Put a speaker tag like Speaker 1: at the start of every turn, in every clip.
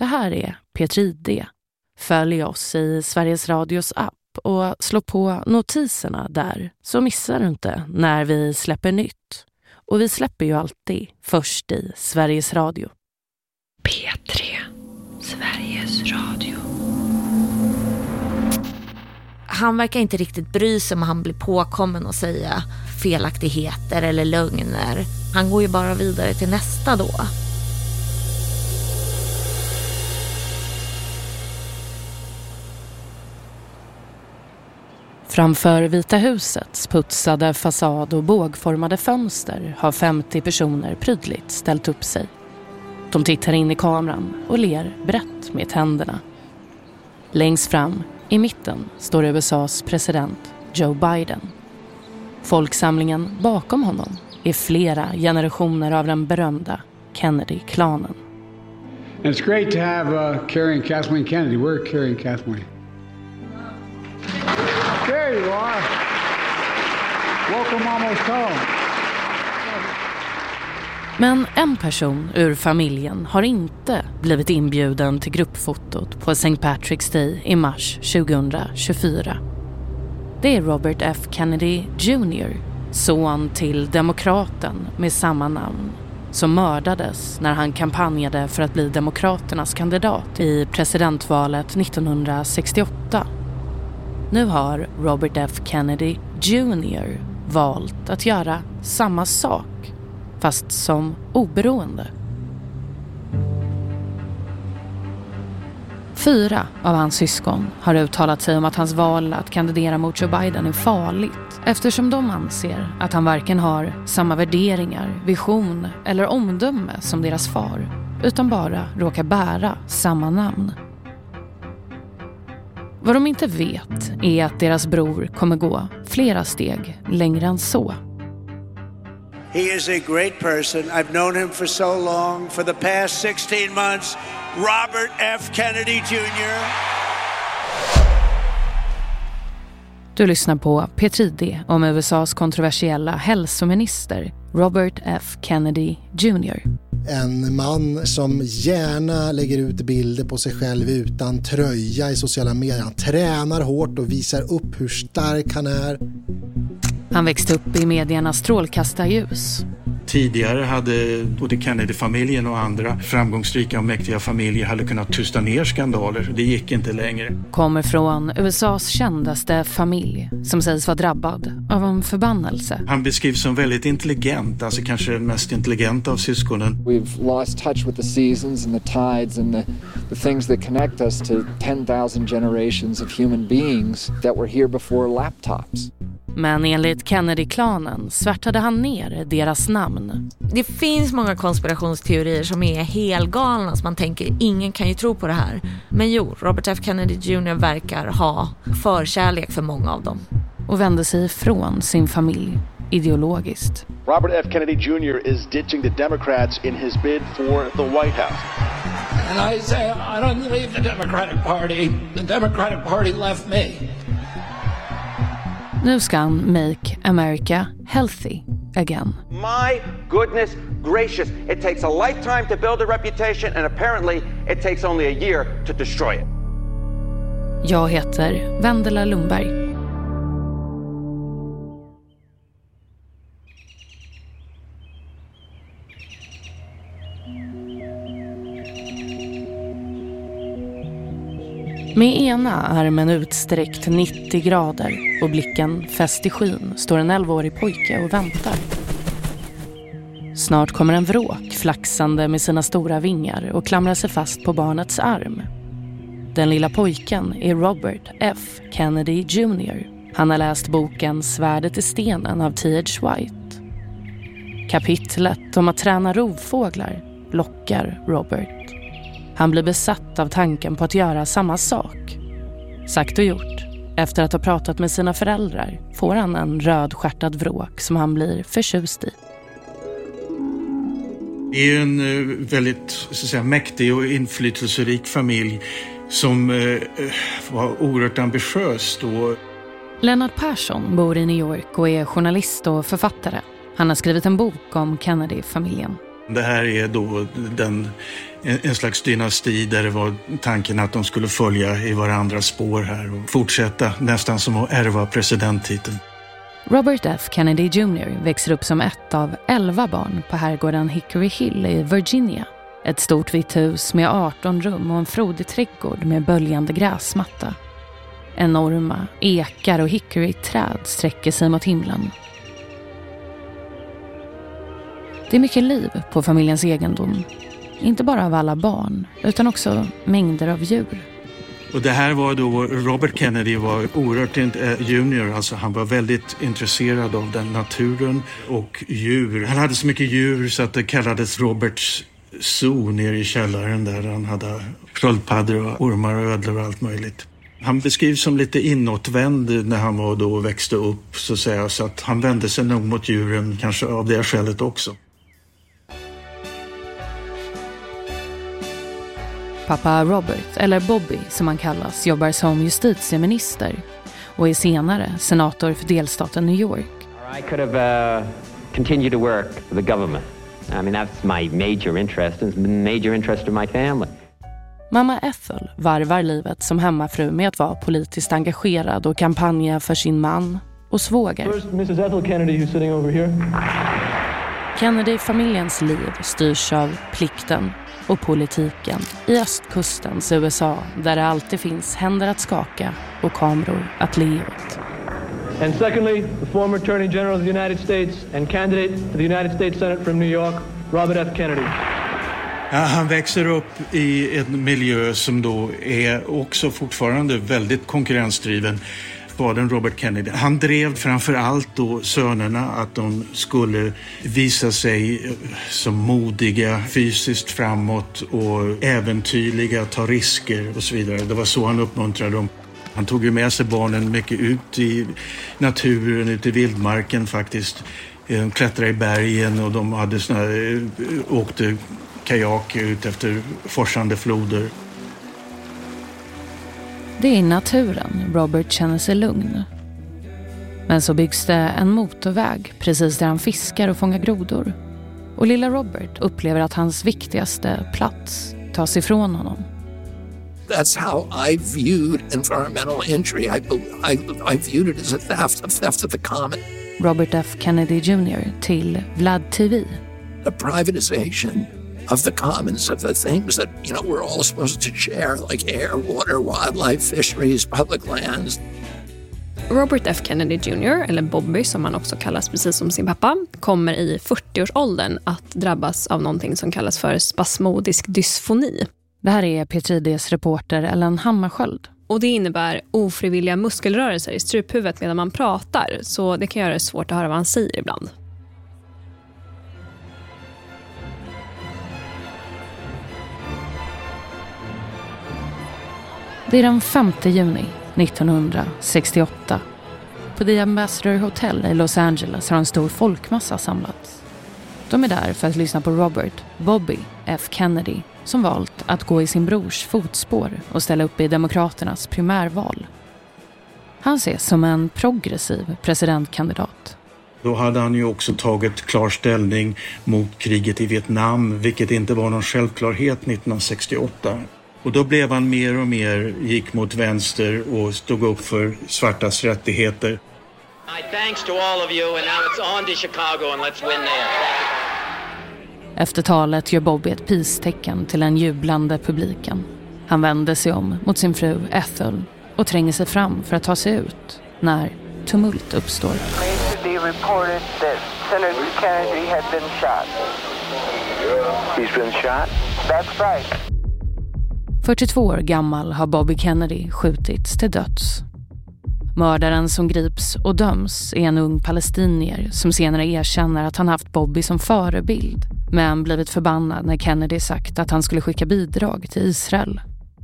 Speaker 1: Det här är P3D. Följ oss i Sveriges Radios app och slå på notiserna där så missar du inte när vi släpper nytt. Och vi släpper ju alltid först i Sveriges Radio.
Speaker 2: P3, Sveriges Radio. Han verkar inte riktigt bry sig om han blir påkommen och säga felaktigheter eller lögner. Han går ju bara vidare till nästa då.
Speaker 1: Framför Vita husets putsade fasad och bågformade fönster har 50 personer prydligt ställt upp sig. De tittar in i kameran och ler brett med händerna. Längst fram, i mitten, står USAs president Joe Biden. Folksamlingen bakom honom är flera generationer av den berömda Kennedy-klanen.
Speaker 3: It's great to have Carrie and Kathleen Kennedy. We're Carrie and Kathleen. There you are. Welcome almost home.
Speaker 1: Men en person ur familjen har inte blivit inbjuden till gruppfotot på St. Patrick's Day i mars 2024. Det är Robert F. Kennedy Jr., son till demokraten med samma namn, som mördades när han kampanjade för att bli demokraternas kandidat i presidentvalet 1968. Nu har Robert F. Kennedy Jr. valt att göra samma sak, fast som oberoende. 4 av hans syskon har uttalat sig om att hans val att kandidera mot Joe Biden är farligt, eftersom de anser att han varken har samma värderingar, vision eller omdöme som deras far, utan bara råkar bära samma namn. Vad de inte vet är att deras bror kommer gå flera steg längre än så.
Speaker 4: He is a great person. I've known him for so long. For the past 16 months, Robert F. Kennedy Jr.
Speaker 1: Du lyssnar på P3D om USAs kontroversiella hälsominister Robert F. Kennedy Jr.
Speaker 5: En man som gärna lägger ut bilder på sig själv utan tröja i sociala medier. Han tränar hårt och visar upp hur stark han är.
Speaker 1: Han växte upp i mediernas strålkastarljus.
Speaker 6: Tidigare hade både Kennedy-familjen och andra framgångsrika och mäktiga familjer hade kunnat tysta ner skandaler. Det gick inte längre.
Speaker 1: Kommer från USAs kändaste familj som sägs vara drabbad av en förbannelse.
Speaker 6: Han beskrivs som väldigt intelligent, alltså kanske den mest intelligenta av syskonen.
Speaker 7: We've lost touch with the seasons and the tides and the things that connect us to 10,000 generations of human beings that were here before laptops.
Speaker 1: Men enligt Kennedy-klanen svärtade han ner deras namn.
Speaker 2: Det finns många konspirationsteorier som är helgalna, så man tänker ingen kan ju tro på det här. Men jo, Robert F. Kennedy Jr. verkar ha förkärlek för många av dem.
Speaker 1: Och vände sig ifrån sin familj ideologiskt.
Speaker 8: Robert F. Kennedy Jr. is ditching the Democrats in his bid for the White House.
Speaker 9: And I say I don't leave the Democratic Party. The Democratic Party left me.
Speaker 1: Nu ska han make America healthy again.
Speaker 10: My goodness gracious, it takes a lifetime to build a reputation and apparently it takes only a year to destroy it.
Speaker 1: Jag heter Vendela Lundberg. Med ena armen utsträckt 90 grader och blicken fäst i skyn står en 11-årig pojke och väntar. Snart kommer en vråk flaxande med sina stora vingar och klamrar sig fast på barnets arm. Den lilla pojken är Robert F. Kennedy Jr. Han har läst boken Svärdet i stenen av T.H. White. Kapitlet om att träna rovfåglar lockar Robert. Han blir besatt av tanken på att göra samma sak. Sagt och gjort. Efter att ha pratat med sina föräldrar får han en rödstjärtad vråk som han blir förtjust i.
Speaker 6: Det är en väldigt så att säga, mäktig och inflytelserik familj som var oerhört ambitiös då.
Speaker 1: Lennart Persson bor i New York och är journalist och författare. Han har skrivit en bok om Kennedy-familjen.
Speaker 6: Det här är då en slags dynasti där det var tanken att de skulle följa i varandras spår här och fortsätta nästan som att ärva presidenttiteln.
Speaker 1: Robert F. Kennedy Jr. växer upp som ett av 11 barn på herrgården Hickory Hill i Virginia. Ett stort vitt hus med 18 rum och en frodig trädgård med böljande gräsmatta. Enorma ekar och hickory-träd sträcker sig mot himlen. Det är mycket liv på familjens egendom. Inte bara av alla barn, utan också mängder av djur.
Speaker 6: Och det här var då, Robert Kennedy var oerhört junior, alltså han var väldigt intresserad av den naturen och djur. Han hade så mycket djur så att det kallades Roberts zoo nere i källaren där han hade sköldpaddor och ormar och ödlor och allt möjligt. Han beskrivs som lite inåtvänd när han var då och växte upp så att säga, så att han vände sig nog mot djuren kanske av det skälet också.
Speaker 1: Pappa Robert, eller Bobby som han kallas, jobbar som justitieminister och är senare senator för delstaten New York.
Speaker 11: I could have continued to work for the government. I mean, that's my major interest and major interest of my family.
Speaker 1: Mamma Ethel varvar livet som hemmafru med att vara politiskt engagerad och kampanja för sin man och svåger.
Speaker 12: First, Mrs. Ethel Kennedy, who's sitting over here.
Speaker 1: Kennedy-familjens liv styrs av plikten och politiken i östkustens USA där det alltid finns händer att skaka och kameror att le åt.
Speaker 12: And secondly, the former Attorney General of the United States and candidate to the United States Senate from New York, Robert F. Kennedy.
Speaker 6: Ja, han växer upp i en miljö som då är också fortfarande väldigt konkurrensdriven. Fadern Robert Kennedy. Han drev framför allt då sönerna att de skulle visa sig som modiga, fysiskt framåt och äventyrliga, ta risker och så vidare. Det var så han uppmuntrade dem. Han tog ju med sig barnen mycket ut i naturen, ut i vildmarken faktiskt. De klättrade i bergen och de hade åkte kajak ut efter forsande floder.
Speaker 1: Det är i naturen Robert känner sig lugn. Men så byggs det en motorväg precis där han fiskar och fångar grodor. Och lilla Robert upplever att hans viktigaste plats tas ifrån honom.
Speaker 13: That's how I viewed environmental injury. I viewed it as a theft of the common.
Speaker 1: Robert F. Kennedy Jr. till Vlad TV.
Speaker 13: The privatization of the commons, of the things that, you know, we're all supposed to share, like air, water, wildlife, fisheries, public lands.
Speaker 14: Robert F. Kennedy Jr., eller Bobby som han också kallas precis som sin pappa, kommer i 40-årsåldern att drabbas av någonting som kallas för spasmodisk dysfoni.
Speaker 1: Det här är P3Ds reporter Ellen Hammarskjöld.
Speaker 14: Och det innebär ofrivilliga muskelrörelser i struphuvudet medan man pratar, så det kan göra det svårt att höra vad han säger ibland.
Speaker 1: Det är den 5 juni 1968. På The Ambassador Hotel i Los Angeles har en stor folkmassa samlats. De är där för att lyssna på Robert, Bobby F. Kennedy, som valt att gå i sin brors fotspår och ställa upp i demokraternas primärval. Han ses som en progressiv presidentkandidat.
Speaker 6: Då hade han ju också tagit klar ställning mot kriget i Vietnam, vilket inte var någon självklarhet 1968. Och då blev han mer och mer, gick mot vänster och stod upp för svartas rättigheter.
Speaker 15: Thanks to all of you and now it's on to Chicago and let's win there.
Speaker 1: Efter talet gör Bobby ett peace-tecken till en jublande publiken. Han vänder sig om mot sin fru Ethel och tränger sig fram för att ta sig ut när tumult uppstår.
Speaker 16: Kennedy had been shot. He's been shot? That's right.
Speaker 1: 42 år gammal har Bobby Kennedy skjutits till döds. Mördaren som grips och döms är en ung palestinier som senare erkänner att han haft Bobby som förebild, men blivit förbannad när Kennedy sagt att han skulle skicka bidrag till Israel.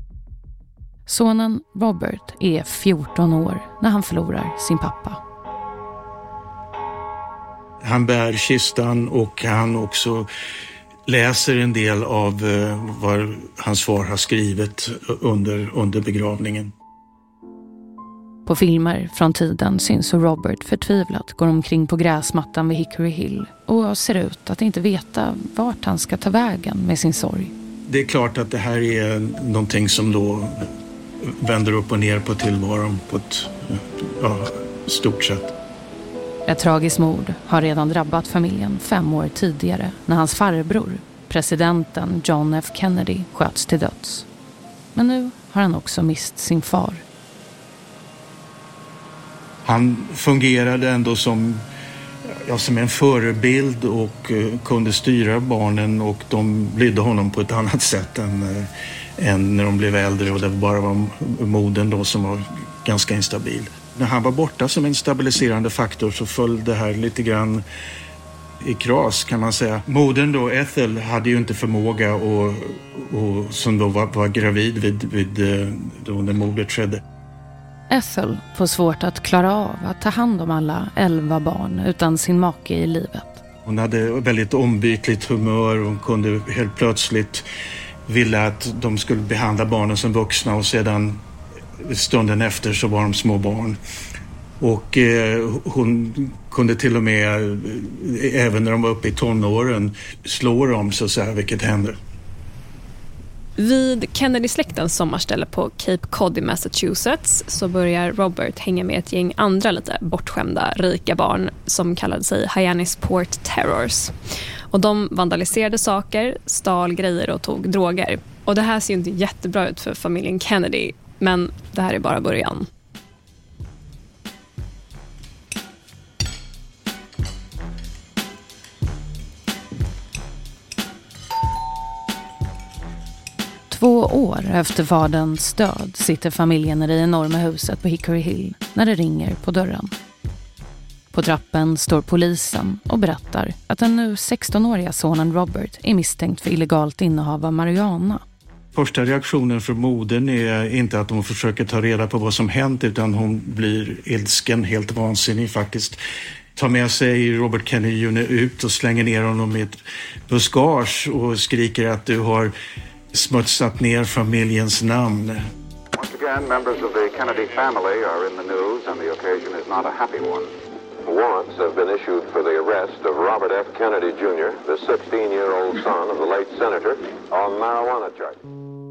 Speaker 1: Sonen Robert är 14 år när han förlorar sin pappa.
Speaker 6: Han bär kistan och han också läser en del av vad hans far har skrivit under begravningen.
Speaker 1: På filmer från tiden syns hur Robert förtvivlat går omkring på gräsmattan vid Hickory Hill och ser ut att inte veta vart han ska ta vägen med sin sorg.
Speaker 6: Det är klart att det här är någonting som då vänder upp och ner på tillvaron på ett stort sätt.
Speaker 1: Ett tragiskt mord har redan drabbat familjen 5 år tidigare när hans farbror, presidenten John F. Kennedy, sköts till döds. Men nu har han också mist sin far.
Speaker 6: Han fungerade ändå som en förebild och kunde styra barnen, och de lydde honom på ett annat sätt än när de blev äldre, och det bara var modern då som var ganska instabil. När han var borta som en stabiliserande faktor så föll det här lite grann i kras, kan man säga. Modern då, Ethel, hade ju inte förmåga och som då var gravid då när mordet skedde.
Speaker 1: Ethel får svårt att klara av att ta hand om alla 11 barn utan sin make i livet.
Speaker 6: Hon hade väldigt ombytligt humör och kunde helt plötsligt vilja att de skulle behandla barnen som vuxna, och sedan stunden efter så var de små barn. Och hon kunde till och med, även när de var uppe i tonåren, slå dem så här, vilket hände.
Speaker 14: Vid Kennedy-släktens sommarställe på Cape Cod i Massachusetts så börjar Robert hänga med ett gäng andra lite bortskämda rika barn som kallade sig Hyannisport Terrors. Och de vandaliserade saker, stal grejer och tog droger. Och det här ser ju inte jättebra ut för familjen Kennedy, men det här är bara början.
Speaker 1: Två år efter faderns död sitter familjen i det enorma huset på Hickory Hill när det ringer på dörren. På trappen står polisen och berättar att den nu 16-åriga sonen Robert är misstänkt för illegalt innehav av marijuana.
Speaker 6: Första reaktionen från modern är inte att hon försöker ta reda på vad som hänt, utan hon blir ilsken, helt vansinnig faktiskt. Tar med sig Robert Kennedy Jr. ut och slänger ner honom i ett buskage och skriker att du har smutsat ner familjens namn.
Speaker 17: Once again, members of the Kennedy family are in the news and the occasion is not a happy one.
Speaker 18: Warrants have been issued for the arrest of Robert F. Kennedy Jr., the 16-year-old son of the late senator, on marijuana charges.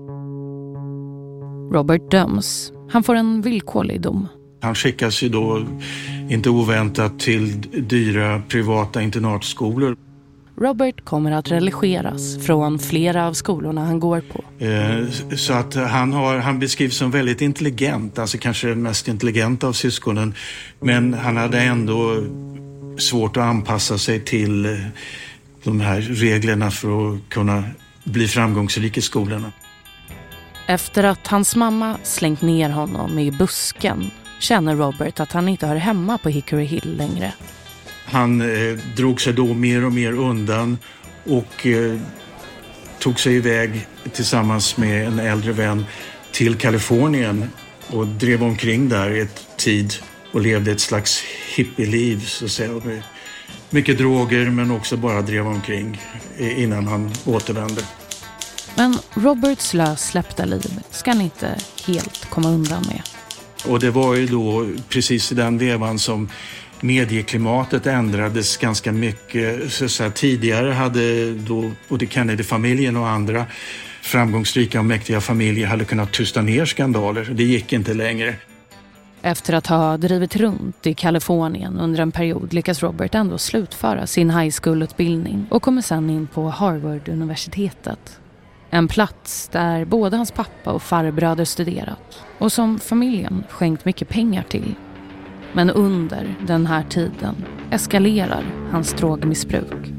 Speaker 1: Robert döms. Han får en villkorlig dom.
Speaker 6: Han skickas ju då inte oväntat till dyra privata internatskolor.
Speaker 1: Robert kommer att religeras från flera av skolorna han går på.
Speaker 6: Så att han beskrivs som väldigt intelligent, alltså kanske den mest intelligenta av syskonen. Men han hade ändå svårt att anpassa sig till de här reglerna för att kunna bli framgångsrik i skolorna.
Speaker 1: Efter att hans mamma slängt ner honom i busken känner Robert att han inte hör hemma på Hickory Hill längre.
Speaker 6: Han drog sig då mer och mer undan och tog sig iväg tillsammans med en äldre vän till Kalifornien och drev omkring där ett tid och levde ett slags hippieliv, så att säga. Mycket droger, men också bara drev omkring innan han återvände.
Speaker 1: Men Roberts lössläppta liv ska han inte helt komma undan med. Och
Speaker 6: det var ju då precis i den vevan som medieklimatet ändrades ganska mycket. Så här, tidigare hade då både Kennedy-familjen och andra framgångsrika och mäktiga familjer hade kunnat tysta ner skandaler. Det gick inte längre.
Speaker 1: Efter att ha drivit runt i Kalifornien under en period lyckas Robert ändå slutföra sin high school-utbildning och kommer sedan in på Harvard-universitetet. En plats där både hans pappa och farbröder studerat och som familjen skänkt mycket pengar till. Men under den här tiden eskalerar hans drogmissbruk.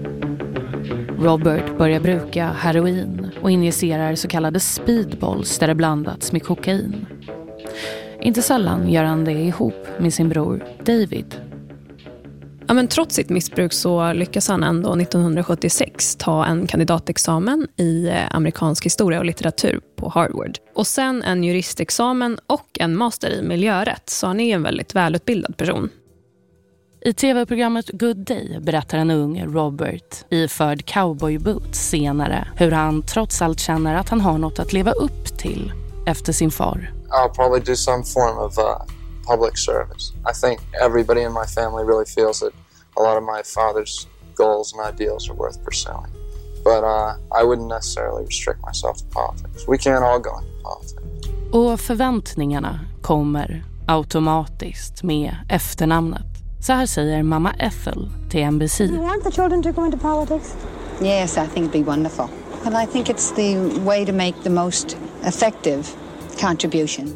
Speaker 1: Robert börjar bruka heroin och injicerar så kallade speedballs där det blandats med kokain. Inte sällan gör han det ihop med sin bror David.
Speaker 14: Ja, men trots sitt missbruk så lyckas han ändå 1976 ta en kandidatexamen i amerikansk historia och litteratur på Harvard. Och sen en juristexamen och en master i miljörätt, så han är en väldigt välutbildad person.
Speaker 1: I tv-programmet Good Day berättar en ung Robert iförd cowboyboots senare hur han trots allt känner att han har något att leva upp till efter sin far.
Speaker 19: I'll probably do some form of
Speaker 7: public service. I think everybody in my family really feels that a lot of my father's goals and ideals are worth pursuing. But I wouldn't necessarily restrict myself to politics. We can't all go into politics.
Speaker 1: Och förväntningarna kommer automatiskt med efternamnet. Så här säger mamma Ethel till NBC.
Speaker 19: Do you want the children to go into politics?
Speaker 20: Yes, I think it'd be wonderful. And I think it's the way to make the most effective contribution.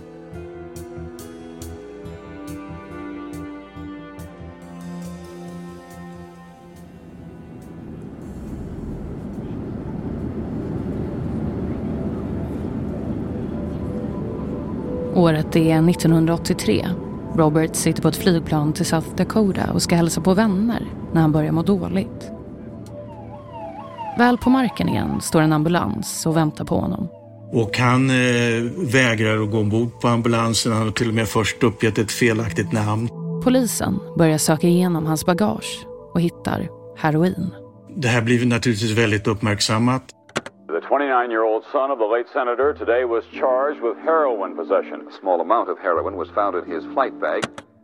Speaker 1: Året är 1983. Robert sitter på ett flygplan till South Dakota och ska hälsa på vänner när han börjar må dåligt. Väl på marken igen står en ambulans och väntar på honom.
Speaker 6: Och han vägrar att gå ombord på ambulansen. Han har till och med först uppgett ett felaktigt namn.
Speaker 1: Polisen börjar söka igenom hans bagage och hittar heroin.
Speaker 6: Det här blir naturligtvis väldigt uppmärksammat.
Speaker 18: The 29-year-old son of the late senator today was charged with heroin possession. A small amount of heroin was found in his flight bag.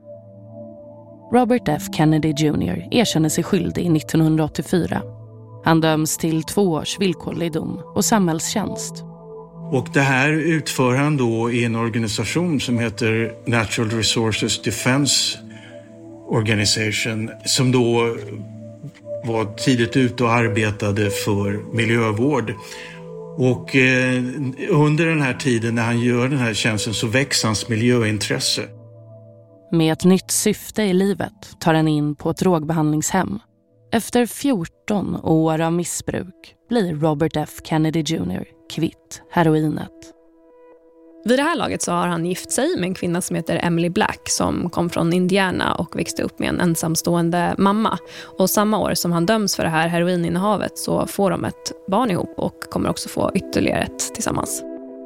Speaker 1: Robert F. Kennedy Jr. erkänner sig skyldig 1984. Han döms till 2 års villkorlig dom och samhällstjänst.
Speaker 6: Och det här utför han då i en organisation som heter Natural Resources Defense Organization, som då var tidigt ute och arbetade för miljövård. Och under den här tiden när han gör den här tjänsten så växer hans miljöintresse.
Speaker 1: Med ett nytt syfte i livet tar han in på ett drogbehandlingshem. Efter 14 år av missbruk blir Robert F. Kennedy Jr. kvitt heroinet.
Speaker 14: Vid det här laget så har han gift sig med en kvinna som heter Emily Black som kom från Indiana och växte upp med en ensamstående mamma. Och samma år som han döms för det här heroininnehavet så får de ett barn ihop och kommer också få ytterligare ett tillsammans.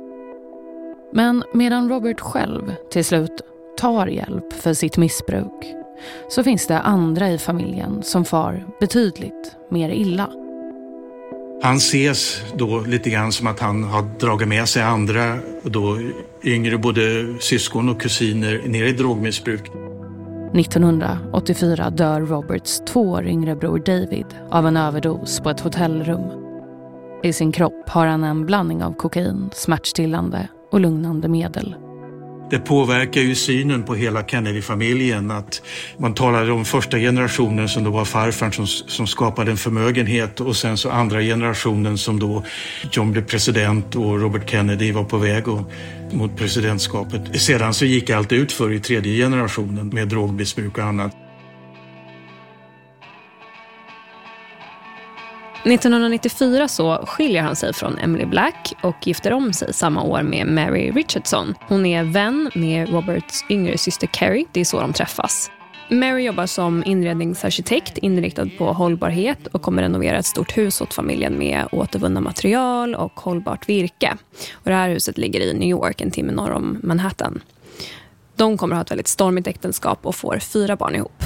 Speaker 1: Men medan Robert själv till slut tar hjälp för sitt missbruk så finns det andra i familjen som far betydligt mer illa.
Speaker 6: Han ses då lite grann som att han har dragit med sig andra, då yngre både syskon och kusiner ner i drogmissbruk.
Speaker 1: 1984 dör Roberts 2 år yngre bror David av en överdos på ett hotellrum. I sin kropp har han en blandning av kokain, smärtstillande och lugnande medel.
Speaker 6: Det påverkar ju synen på hela Kennedy-familjen, att man talade om första generationen som då var farfar som skapade en förmögenhet, och sen så andra generationen som då John blev president och Robert Kennedy var på väg mot presidentskapet. Sedan så gick allt ut för i tredje generationen med drogmissbruk och annat.
Speaker 14: 1994 så skiljer han sig från Emily Black och gifter om sig samma år med Mary Richardson. Hon är vän med Roberts yngre syster Carrie, det är så de träffas. Mary jobbar som inredningsarkitekt inriktad på hållbarhet och kommer renovera ett stort hus åt familjen med återvunna material och hållbart virke. Och det här huset ligger i New York, en timme norr om Manhattan. De kommer ha ett väldigt stormigt äktenskap och får 4 barn ihop.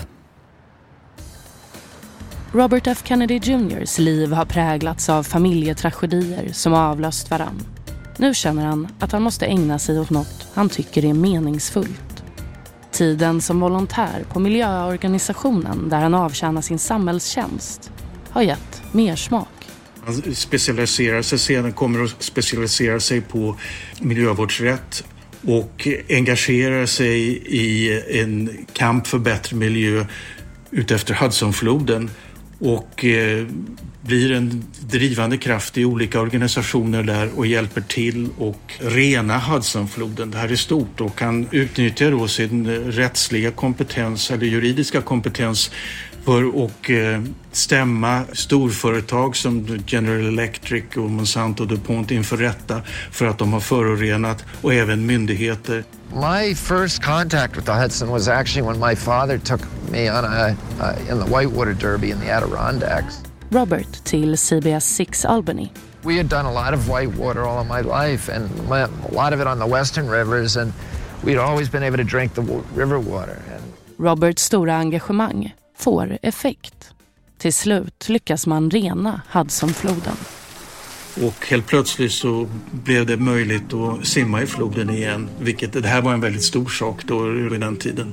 Speaker 1: Robert F. Kennedy Jr.'s liv har präglats av familjetragedier som avlöst varann. Nu känner han att han måste ägna sig åt något han tycker är meningsfullt. Tiden som volontär på miljöorganisationen där han avtjänar sin samhällstjänst har gett mer smak.
Speaker 6: Han specialiserar sig sedan, kommer att specialisera sig på miljövårdsrätt och engagerar sig i en kamp för bättre miljö utefter Hudsonfloden. Och blir en drivande kraft i olika organisationer där och hjälper till och rena Hudsonfloden. Det här är stort och kan utnyttja då sin rättsliga kompetens eller juridiska kompetens för att stämma storföretag som General Electric och Monsanto DuPont inför rätta för att de har förorenat, och även myndigheter.
Speaker 13: My first contact with the Hudson was actually when my father took me on in the Whitewater Derby in the Adirondacks.
Speaker 1: Robert till CBS 6 Albany.
Speaker 13: We had done a lot of whitewater all of my life, and a lot of it on the western rivers, and we'd always been able to drink the river water.
Speaker 1: Roberts stora engagemang får effekt. Till slut lyckas man rena Hudsonfloden.
Speaker 6: Och helt plötsligt så blev det möjligt att simma i floden igen, vilket det här var en väldigt stor sak då vid den tiden.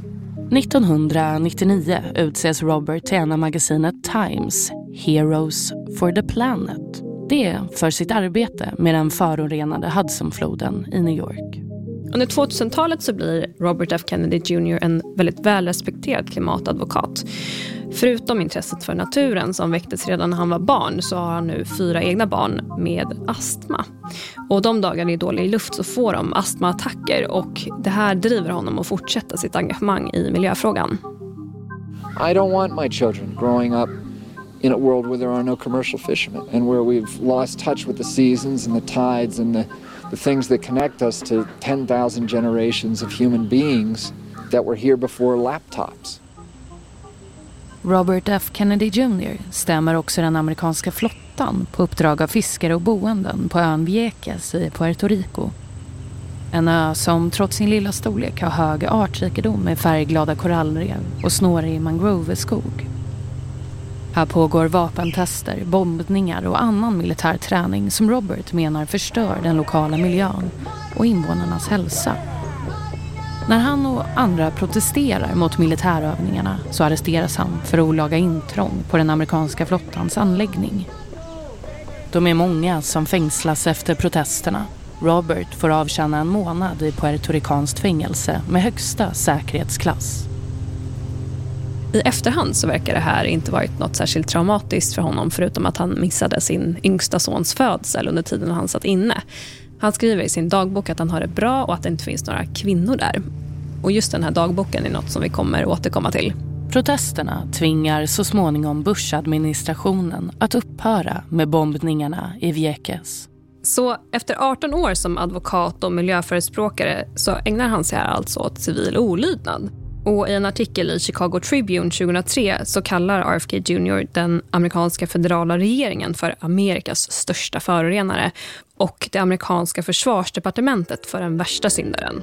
Speaker 1: 1999 utses Robert till en av magasinet Times Heroes for the Planet. Det är för sitt arbete med den förorenade Hudsonfloden i New York.
Speaker 14: Under 2000-talet så blir Robert F. Kennedy Jr. en väldigt välrespekterad klimatadvokat. Förutom intresset för naturen som väcktes redan när han var barn så har han nu 4 egna barn med astma. Och de dagar det är dålig luft så får de astmaattacker och det här driver honom att fortsätta sitt engagemang i miljöfrågan.
Speaker 21: I don't want my children growing up in a world where there are no commercial fishermen and where we've lost touch with the seasons and the tides and the things that connect us to 10,000 generations of human beings that were here before laptops.
Speaker 1: Robert F. Kennedy Jr. stämmer också den amerikanska flottan på uppdrag av fiskare och boenden på ön Vieques i Puerto Rico. En ö som trots sin lilla storlek har hög artrikedom med färgglada korallrev och snårig mangroveskog. Här pågår vapentester, bombningar och annan militär träning som Robert menar förstör den lokala miljön och invånarnas hälsa. När han och andra protesterar mot militärövningarna så arresteras han för olaga intrång på den amerikanska flottans anläggning. De är många som fängslas efter protesterna. Robert får avtjäna en månad i puertoricanskt fängelse med högsta säkerhetsklass.
Speaker 14: I efterhand så verkar det här inte varit något särskilt traumatiskt för honom förutom att han missade sin yngsta sons födsel under tiden han satt inne. Han skriver i sin dagbok att han har det bra och att det inte finns några kvinnor där. Och just den här dagboken är något som vi kommer återkomma till.
Speaker 1: Protesterna tvingar så småningom Bush-administrationen att upphöra med bombningarna i Vieques.
Speaker 14: Så efter 18 år som advokat och miljöförespråkare så ägnar han sig här alltså åt civil olydnad. Och i en artikel i Chicago Tribune 2003 så kallar RFK Jr. den amerikanska federala regeringen för Amerikas största förorenare och det amerikanska försvarsdepartementet för den värsta syndaren.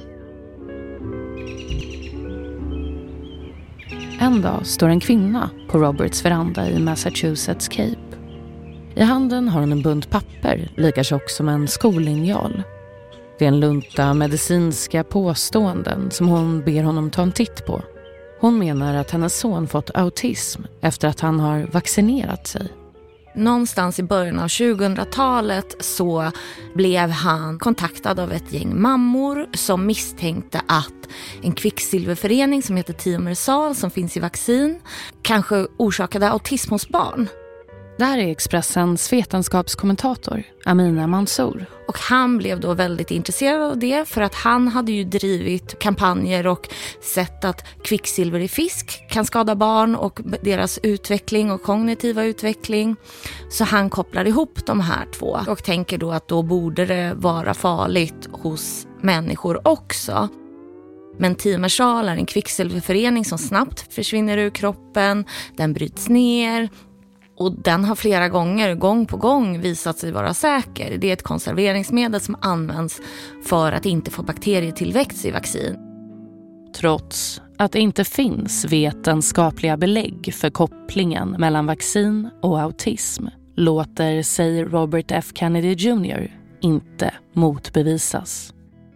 Speaker 1: En dag står en kvinna på Roberts veranda i Massachusetts Cape. I handen har hon en bunt papper, lika tjock som en skollinjal. Det är en lunta medicinska påståenden som hon ber honom ta en titt på. Hon menar att hennes son fått autism efter att han har vaccinerat sig.
Speaker 2: Någonstans i början av 2000-talet så blev han kontaktad av ett gäng mammor som misstänkte att en kvicksilverförening som heter Thimerosal som finns i vaccin kanske orsakade autism hos barn.
Speaker 1: Där är Expressens vetenskapskommentator Amina Mansour.
Speaker 2: Och han blev då väldigt intresserad av det för att han hade ju drivit kampanjer och sett att kvicksilver i fisk kan skada barn och deras utveckling och kognitiva utveckling. Så han kopplar ihop de här två och tänker då att då borde det vara farligt hos människor också. Men Thimerosal är en kvicksilverförening som snabbt försvinner ur kroppen, den bryts ner. Och den har flera gånger, gång på gång, visat sig vara säker. Det är ett konserveringsmedel som används för att inte få bakterietillväxt i vaccin.
Speaker 1: Trots att det inte finns vetenskapliga belägg för kopplingen mellan vaccin och autism låter sig Robert F. Kennedy Jr. inte motbevisas.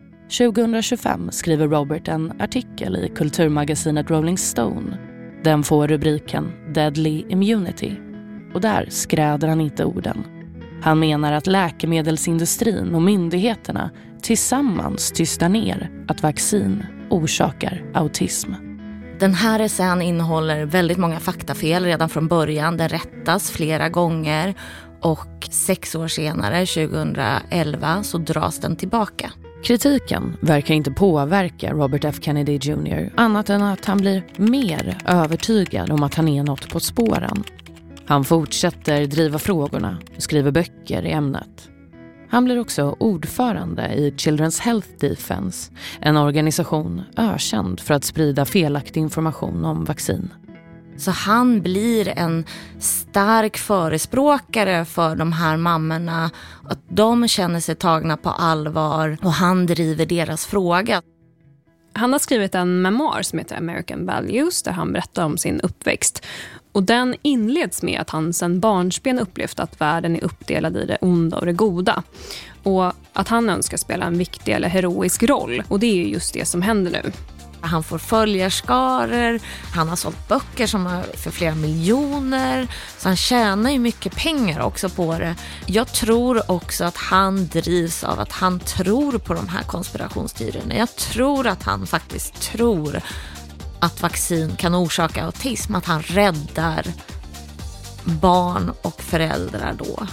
Speaker 1: 2025 skriver Robert en artikel i kulturmagasinet Rolling Stone. Den får rubriken Deadly Immunity. Och där skräder han inte orden. Han menar att läkemedelsindustrin och myndigheterna tillsammans tystar ner att vaccin orsakar autism.
Speaker 2: Den här essän innehåller väldigt många faktafel redan från början. Den rättas flera gånger och 6 år senare, 2011, så dras den tillbaka.
Speaker 1: Kritiken verkar inte påverka Robert F. Kennedy Jr. annat än att han blir mer övertygad om att han är något på spåren. Han fortsätter driva frågorna och skriver böcker i ämnet. Han blir också ordförande i Children's Health Defense, en organisation ökänd för att sprida felaktig information om vaccin.
Speaker 2: Så han blir en stark förespråkare för de här mammorna, att de känner sig tagna på allvar och han driver deras fråga.
Speaker 14: Han har skrivit en memoir som heter American Values där han berättar om sin uppväxt. Och den inleds med att han sedan barnsben upplevt att världen är uppdelad i det onda och det goda. Och att han önskar spela en viktig eller heroisk roll. Och det är ju just det som händer nu.
Speaker 2: Han får följarskaror, han har sålt böcker som är för flera miljoner. Så han tjänar ju mycket pengar också på det. Jag tror också att han drivs av att han tror på de här konspirationsteorierna. Jag tror att han faktiskt tror att vaccin kan orsaka autism. Att han räddar barn och föräldrar då.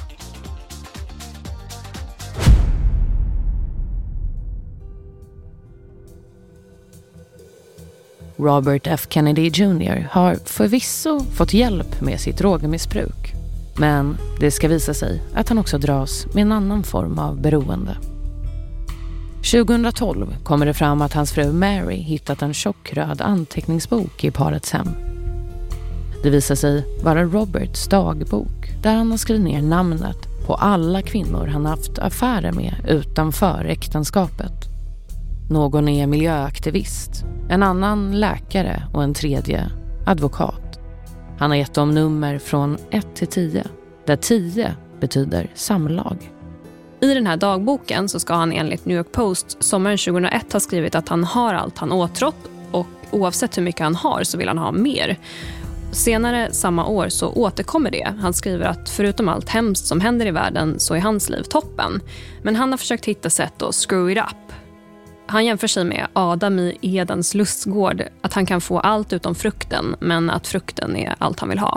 Speaker 1: Robert F. Kennedy Jr. har förvisso fått hjälp med sitt drogemissbruk. Men det ska visa sig att han också dras med en annan form av beroende. 2012 kommer det fram att hans fru Mary hittat en tjockröd anteckningsbok i parets hem. Det visar sig vara Roberts dagbok där han har skrivit ner namnet på alla kvinnor han haft affärer med utanför äktenskapet. Någon är miljöaktivist, en annan läkare och en tredje advokat. Han har gett dem nummer från 1 till 10, där 10 betyder samlag.
Speaker 14: I den här dagboken så ska han enligt New York Post sommaren 2001 ha skrivit att han har allt han åtrått och oavsett hur mycket han har så vill han ha mer. Senare samma år så återkommer det. Han skriver att förutom allt hemskt som händer i världen så är hans liv toppen. Men han har försökt hitta sätt att screw it up. Han jämför sig med Adam i Edens lustgård, att han kan få allt utom frukten, men att frukten är allt han vill ha.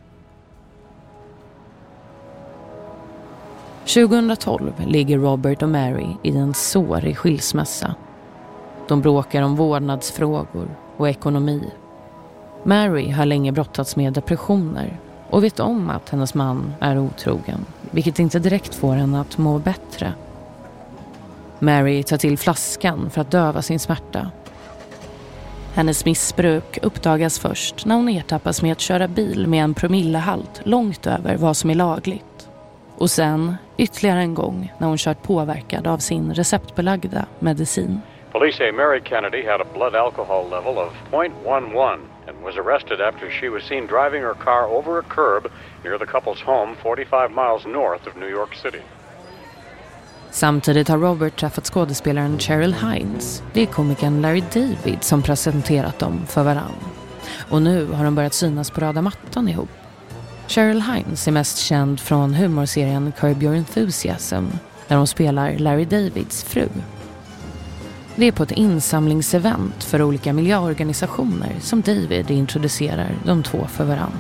Speaker 1: 2012 ligger Robert och Mary i en sårig skilsmässa. De bråkar om vårdnadsfrågor och ekonomi. Mary har länge brottats med depressioner och vet om att hennes man är otrogen, vilket inte direkt får henne att må bättre. Mary tar till flaskan för att döva sin smärta. Hennes missbruk uppdagas först när hon ertappas med att köra bil med en promillehalt långt över vad som är lagligt. Och sen ytterligare en gång när hon kört påverkad av sin receptbelagda medicin.
Speaker 3: Police say Mary Kennedy had a blood alcohol level of 0.11 and was arrested after she was seen driving her car over a curb near the couple's home 45 miles north of New York City.
Speaker 1: Samtidigt har Robert träffat skådespelaren Cheryl Hines. Det är komikern Larry David som presenterat dem för varann. Och nu har de börjat synas på röda mattan ihop. Cheryl Hines är mest känd från humorserien Curb Your Enthusiasm, där hon spelar Larry Davids fru. Det är på ett insamlingsevent för olika miljöorganisationer som David introducerar de två för varann.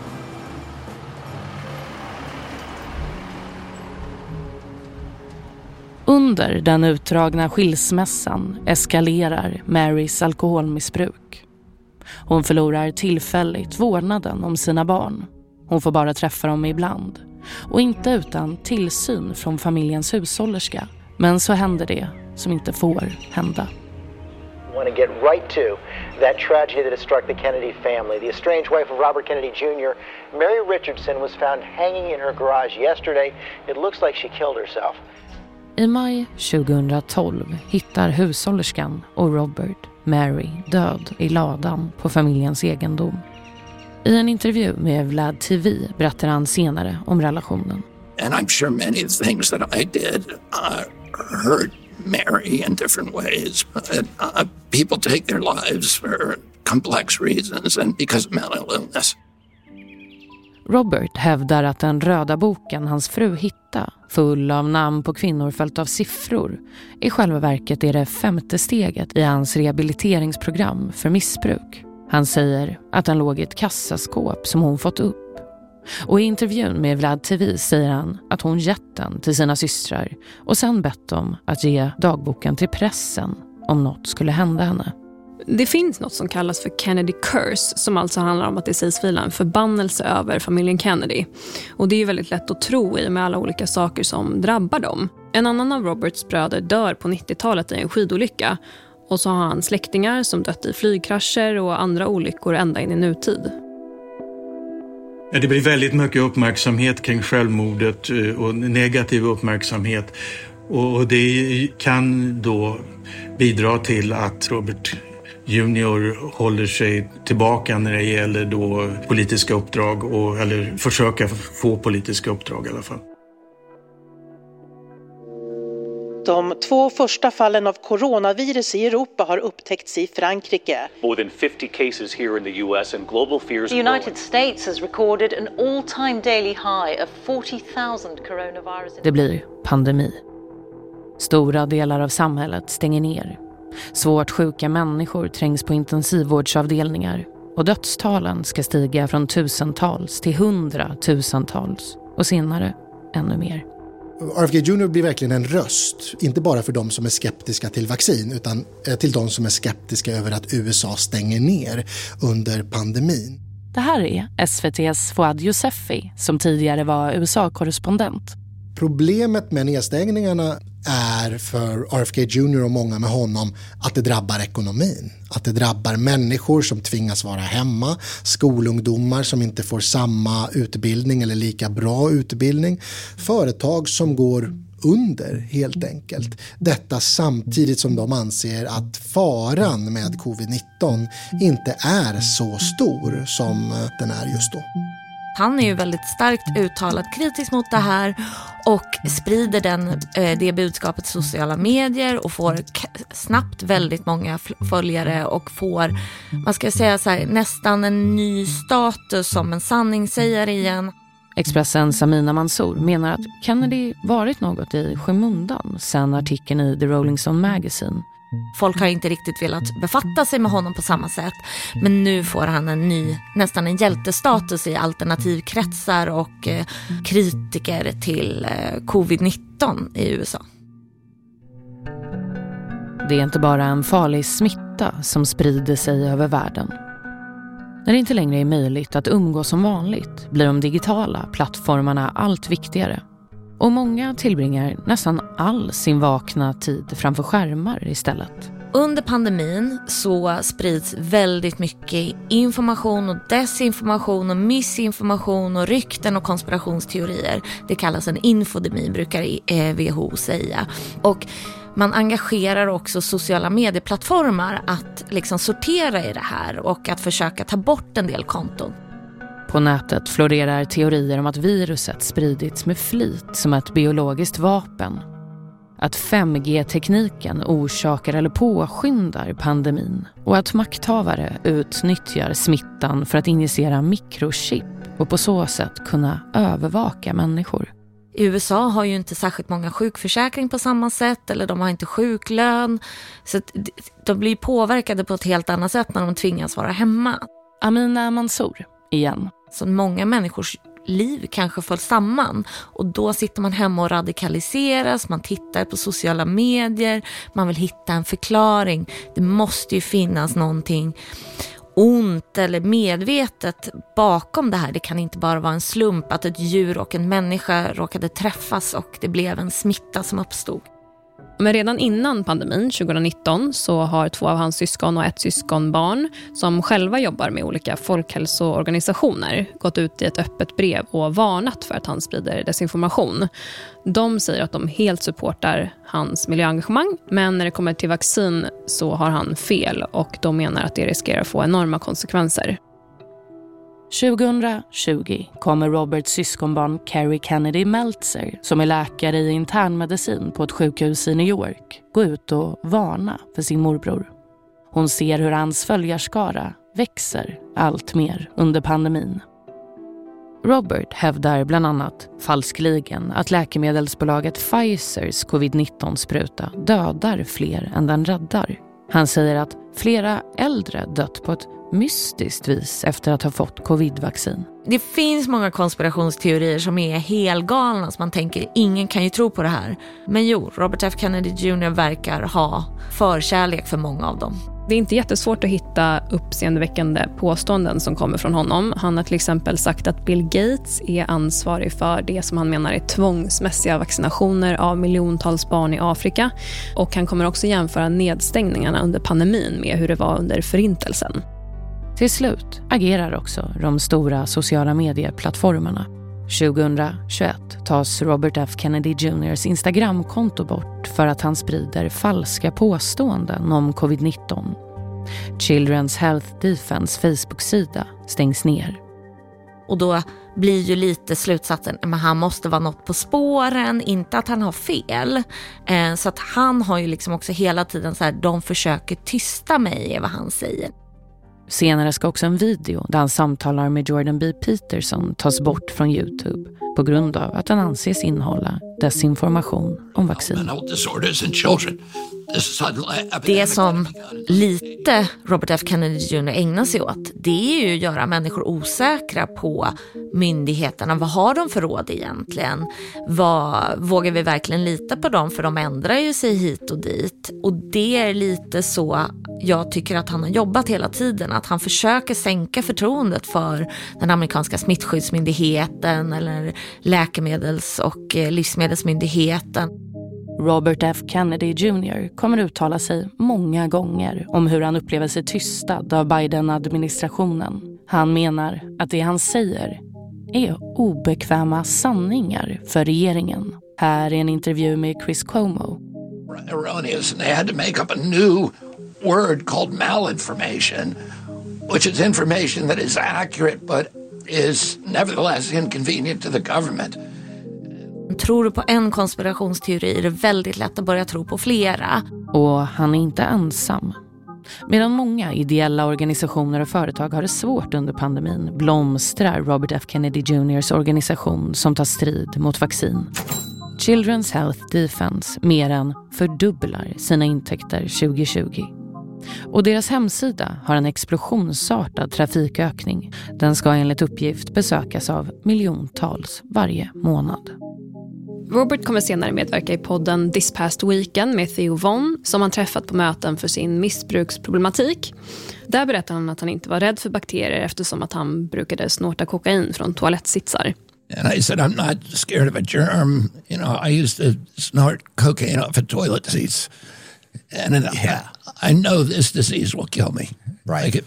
Speaker 1: Under den utdragna skilsmässan eskalerar Marys alkoholmissbruk. Hon förlorar tillfälligt vårdnaden om sina barn. Hon får bara träffa dem ibland. Och inte utan tillsyn från familjens hushållerska. Men så händer det som inte får hända.
Speaker 22: I want to get right to that tragedy that has struck the Kennedy family. The estranged wife of Robert Kennedy Jr., Mary Richardson, was found hanging in her garage yesterday. It looks like she killed herself.
Speaker 1: I maj 2012 hittar hushållerskan och Robert Mary död i ladan på familjens egendom. I en intervju med Vlad TV berättar han senare om relationen.
Speaker 13: And I'm sure many of the things that I did hurt Mary in different ways. People take their lives for complex reasons and because of mental illness.
Speaker 1: Robert hävdar att den röda boken hans fru hittade, full av namn på kvinnor följt av siffror, i själva verket är det 5:e steget i hans rehabiliteringsprogram för missbruk. Han säger att den låg i ett kassaskåp som hon fått upp. Och i intervjun med Vlad TV säger han att hon gett den till sina systrar och sen bett dem att ge dagboken till pressen om något skulle hända henne.
Speaker 14: Det finns något som kallas för Kennedy Curse, som alltså handlar om att det sägs vila en förbannelse över familjen Kennedy. Och det är ju väldigt lätt att tro i med alla olika saker som drabbar dem. En annan av Roberts bröder dör på 90-talet i en skidolycka. Och så har han släktingar som dött i flygkrascher och andra olyckor ända in i nutid.
Speaker 6: Det blir väldigt mycket uppmärksamhet kring självmordet och negativ uppmärksamhet. Och det kan då bidra till att Robert Junior håller sig tillbaka när det gäller då politiska uppdrag eller försöka få politiska uppdrag i alla fall.
Speaker 4: De 2 första fallen av coronavirus i Europa har upptäckts i Frankrike.
Speaker 5: More than 50 cases here in the US and global fears.
Speaker 23: The United States has recorded an all-time daily high of 40,000 coronavirus.
Speaker 1: Det blir pandemi. Stora delar av samhället stänger ner. Svårt sjuka människor trängs på intensivvårdsavdelningar och dödstalen ska stiga från tusentals till 100,000-tals och senare ännu mer.
Speaker 24: RFK Jr. blir verkligen en röst, inte bara för de som är skeptiska till vaccin utan till de som är skeptiska över att USA stänger ner under pandemin.
Speaker 1: Det här är SVT:s Fouad Yousefi som tidigare var USA-korrespondent.
Speaker 24: Problemet med nedstängningarna är för RFK Jr. och många med honom att det drabbar ekonomin. Att det drabbar människor som tvingas vara hemma, skolungdomar som inte får samma utbildning eller lika bra utbildning, företag som går under helt enkelt. Detta samtidigt som de anser att faran med covid-19 inte är så stor som den är just då.
Speaker 2: Han är ju väldigt starkt uttalat kritisk mot det här och sprider det budskapet i sociala medier och får snabbt väldigt många följare och får, man ska säga så här, nästan en ny status som en sanningssägare igen.
Speaker 1: Expressens Amina Mansour menar att Kennedy varit något i skymundan sedan artikeln i The Rolling Stone Magazine.
Speaker 2: Folk har inte riktigt velat befatta sig med honom på samma sätt. Men nu får han en ny, nästan en hjältestatus i alternativkretsar och kritiker till covid-19 i USA.
Speaker 1: Det är inte bara en farlig smitta som sprider sig över världen. När det inte längre är möjligt att umgås som vanligt blir de digitala plattformarna allt viktigare. Och många tillbringar nästan all sin vakna tid framför skärmar istället.
Speaker 2: Under pandemin så sprids väldigt mycket information och desinformation och missinformation och rykten och konspirationsteorier. Det kallas en infodemi, brukar WHO säga. Och man engagerar också sociala medieplattformar att liksom sortera i det här och att försöka ta bort en del konton.
Speaker 1: På nätet florerar teorier om att viruset spridits med flit som ett biologiskt vapen. Att 5G-tekniken orsakar eller påskyndar pandemin. Och att makthavare utnyttjar smittan för att injicera mikrochip och på så sätt kunna övervaka människor.
Speaker 2: I USA har ju inte särskilt många sjukförsäkring på samma sätt eller de har inte sjuklön. Så de blir påverkade på ett helt annat sätt när de tvingas vara hemma.
Speaker 1: Amina Mansour igen.
Speaker 2: Så många människors liv kanske föll samman och då sitter man hemma och radikaliseras, man tittar på sociala medier, man vill hitta en förklaring. Det måste ju finnas någonting ont eller medvetet bakom det här. Det kan inte bara vara en slump att ett djur och en människa råkade träffas och det blev en smitta som uppstod.
Speaker 14: Men redan innan pandemin 2019 så har 2 av hans syskon och ett syskonbarn som själva jobbar med olika folkhälsoorganisationer gått ut i ett öppet brev och varnat för att han sprider desinformation. De säger att de helt supportar hans miljöengagemang, men när det kommer till vaccin så har han fel och de menar att det riskerar att få enorma konsekvenser.
Speaker 1: 2020 kommer Roberts syskonbarn Carrie Kennedy Meltzer, som är läkare i internmedicin på ett sjukhus i New York, gå ut och varna för sin morbror. Hon ser hur hans följarskara växer allt mer under pandemin. Robert hävdar bland annat falskligen att läkemedelsbolaget Pfizers covid-19-spruta dödar fler än den räddar. Han säger att flera äldre dött på ett mystiskt vis efter att ha fått covid-vaccin.
Speaker 2: Det finns många konspirationsteorier som är helgalna, så man tänker ingen kan ju tro på det här. Men jo, Robert F. Kennedy Jr. verkar ha förkärlek för många av dem.
Speaker 14: Det är inte jättesvårt att hitta uppseendeväckande påståenden som kommer från honom. Han har till exempel sagt att Bill Gates är ansvarig för det som han menar är tvångsmässiga vaccinationer av miljontals barn i Afrika. Och han kommer också jämföra nedstängningarna under pandemin med hur det var under förintelsen.
Speaker 1: Till slut agerar också de stora sociala medieplattformarna. 2021 tas Robert F. Kennedy Jr.'s Instagram-konto bort för att han sprider falska påståenden om covid-19. Children's Health Defense Facebook-sida stängs ner.
Speaker 2: Och då blir ju lite slutsatsen att han måste vara något på spåren, inte att han har fel. Så att han har ju liksom också hela tiden så här, de försöker tysta mig är vad han säger.
Speaker 1: Senare ska också en video där han samtalar med Jordan B. Peterson tas bort från YouTube på grund av att den anses innehålla desinformation om vaccin.
Speaker 2: Det som lite Robert F. Kennedy Jr. ägnar sig åt, det är ju att göra människor osäkra på myndigheterna. Vad har de för råd egentligen? Vågar vi verkligen lita på dem? För de ändrar ju sig hit och dit. Och det är lite så jag tycker att han har jobbat hela tiden. Att han försöker sänka förtroendet för den amerikanska smittskyddsmyndigheten eller läkemedels- och livsmedelsmyndigheten.
Speaker 1: Robert F. Kennedy Jr. kommer uttala sig många gånger om hur han upplever sig tystad av Biden-administrationen. Han menar att det han säger är obekväma sanningar för regeringen. Här är en intervju med Chris Cuomo.
Speaker 13: Erroneous, and they had to make up a new word called malinformation, which is information that is accurate but is nevertheless inconvenient to the government.
Speaker 2: Tror du på en konspirationsteori är det väldigt lätt att börja tro på flera.
Speaker 1: Och han är inte ensam. Medan många ideella organisationer och företag har det svårt under pandemin blomstrar Robert F. Kennedy Jr.'s organisation som tar strid mot vaccin. Children's Health Defense mer än fördubblar sina intäkter 2020. Och deras hemsida har en explosionsartad trafikökning. Den ska enligt uppgift besökas av miljontals varje månad.
Speaker 14: Robert kommer senare medverka i podden This Past Weekend med Theo Von som han träffat på möten för sin missbruksproblematik. Där berättar han att han inte var rädd för bakterier eftersom att han brukade snorta kokain från toalettsitsar.
Speaker 13: And I said, I'm not scared of a germ. You know, I used to snort cocaine off of toilet seats. And I know this disease will kill me. Right. Like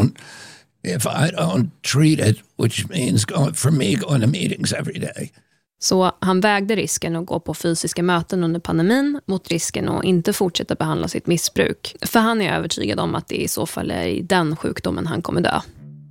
Speaker 13: if I don't treat it, which means going to meetings every day.
Speaker 14: Så han vägde risken att gå på fysiska möten under pandemin mot risken att inte fortsätta behandla sitt missbruk. För han är övertygad om att det i så fall är i den sjukdomen han kommer dö.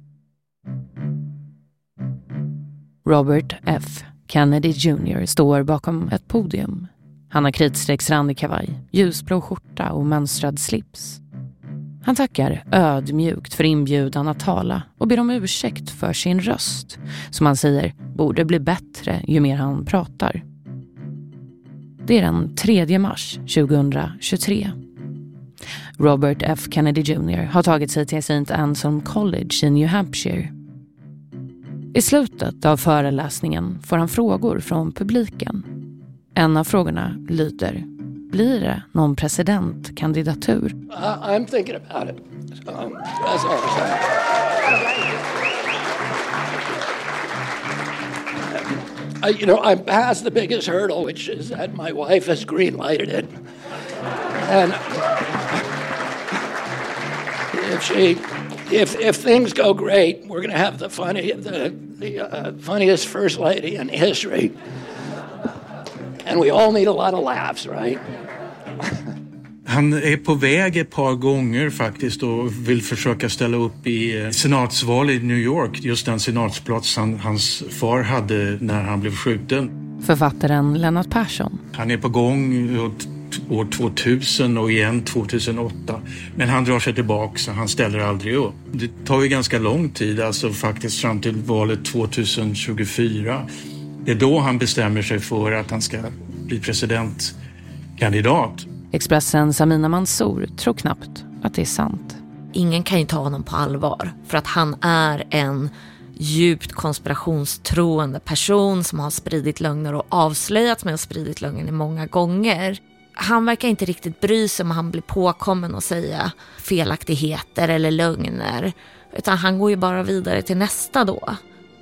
Speaker 1: Robert F. Kennedy Jr. står bakom ett podium. Han har kritstrecksrandig kavaj, ljusblå skjorta och mönstrad slips. Han tackar ödmjukt för inbjudan att tala och ber om ursäkt för sin röst, som han säger borde bli bättre ju mer han pratar. Det är den 3 mars 2023. Robert F. Kennedy Jr. har tagit sig till St. Anselm College i New Hampshire. I slutet av föreläsningen får han frågor från publiken. En av frågorna lyder: blir det någon presidentkandidatur?
Speaker 13: I'm thinking about it. That's all I'm saying. I'm past the biggest hurdle, which is that my wife has green-lighted it. And if things go great, we're going to have the funniest first lady in history. And we all need a lot of laughs, right?
Speaker 6: Han är på väg ett par gånger faktiskt och vill försöka ställa upp i senatsval i New York. Just den senatsplats hans far hade när han blev skjuten.
Speaker 1: Författaren Lennart Persson.
Speaker 6: Han är på gång år 2000 och igen 2008. Men han drar sig tillbaka så han ställer aldrig upp. Det tar ju ganska lång tid, alltså faktiskt fram till valet 2024. Det är då han bestämmer sig för att han ska bli presidentkandidat.
Speaker 1: Expressens Amina Mansour tror knappt att det är sant.
Speaker 2: Ingen kan ju ta honom på allvar för att han är en djupt konspirationstroende person som har spridit lögner och avslöjats med att ha spridit lögner många gånger. Han verkar inte riktigt bry sig om han blir påkommen och säga felaktigheter eller lögner, utan han går ju bara vidare till nästa då.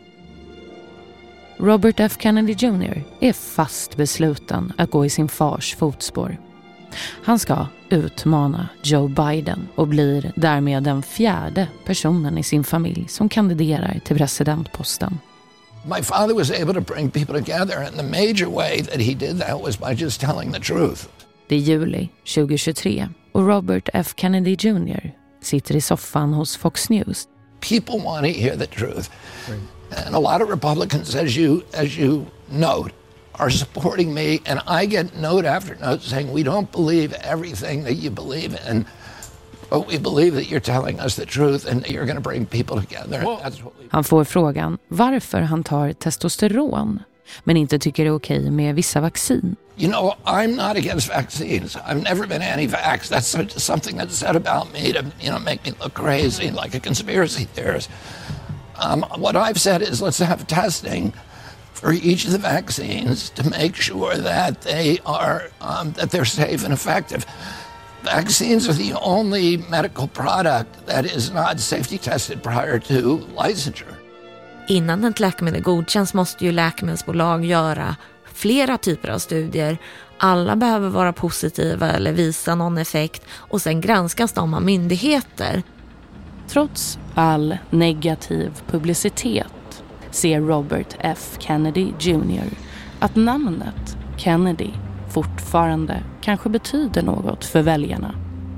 Speaker 1: Robert F. Kennedy Jr. är fast besluten att gå i sin fars fotspår. Han ska utmana Joe Biden och blir därmed den 4:e personen i sin familj som kandiderar till presidentposten.
Speaker 13: My father was able to bring people together, and the major way that he did that was by just telling the truth.
Speaker 1: Det är juli 2023 och Robert F. Kennedy Jr. sitter i soffan hos Fox News.
Speaker 13: People want to hear the truth. And a lot of Republicans, as you note, are supporting me, and I get note after note saying we don't believe everything that you believe in, but we believe that you're telling us the truth and that you're going to bring people together.
Speaker 1: Han får frågan varför han tar testosteron, men inte tycker det är okej med vissa vaccin.
Speaker 13: You know, I'm not against vaccines. I've never been anti-vax. That's something that's said about me to, make me look crazy, like a conspiracy theorist. What I've said is let's have testing for each of the vaccines to make sure that they are that they're safe and effective. Vaccines are the only medical product that is not safety tested prior to licensure.
Speaker 2: Innan ett läkemedel godkänns måste ju läkemedelsbolag göra flera typer av studier. Alla behöver vara positiva eller visa någon effekt och sen granskas de av myndigheter.
Speaker 1: Trots all negativ publicitet ser Robert F. Kennedy Jr. att namnet Kennedy fortfarande kanske betyder något för väljarna.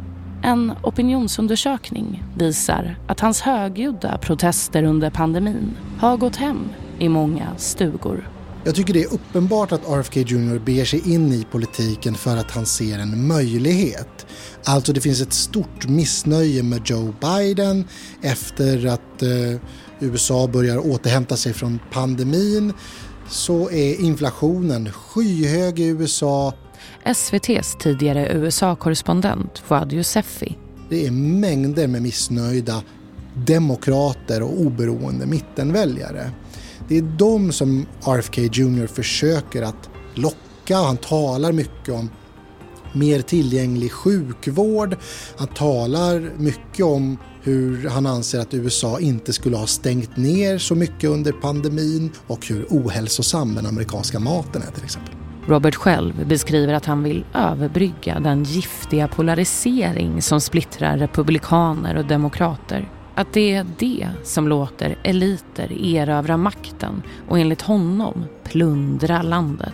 Speaker 1: En opinionsundersökning visar att hans högljudda protester under pandemin har gått hem i många stugor.
Speaker 24: Jag tycker det är uppenbart att RFK Jr. beger sig in i politiken för att han ser en möjlighet. Alltså det finns ett stort missnöje med Joe Biden efter att USA börjar återhämta sig från pandemin, så är inflationen skyhög i USA.
Speaker 1: SVT:s tidigare USA-korrespondent Fuad Yousefi.
Speaker 24: Det är mängder med missnöjda demokrater och oberoende mittenväljare. Det är de som RFK Jr. försöker att locka. Han talar mycket om mer tillgänglig sjukvård. Han talar mycket om hur han anser att USA inte skulle ha stängt ner så mycket under pandemin och hur ohälsosam den amerikanska maten är till exempel.
Speaker 1: Robert själv beskriver att han vill överbrygga den giftiga polarisering som splittrar republikaner och demokrater. Att det är det som låter eliter erövra makten och enligt honom plundra landet.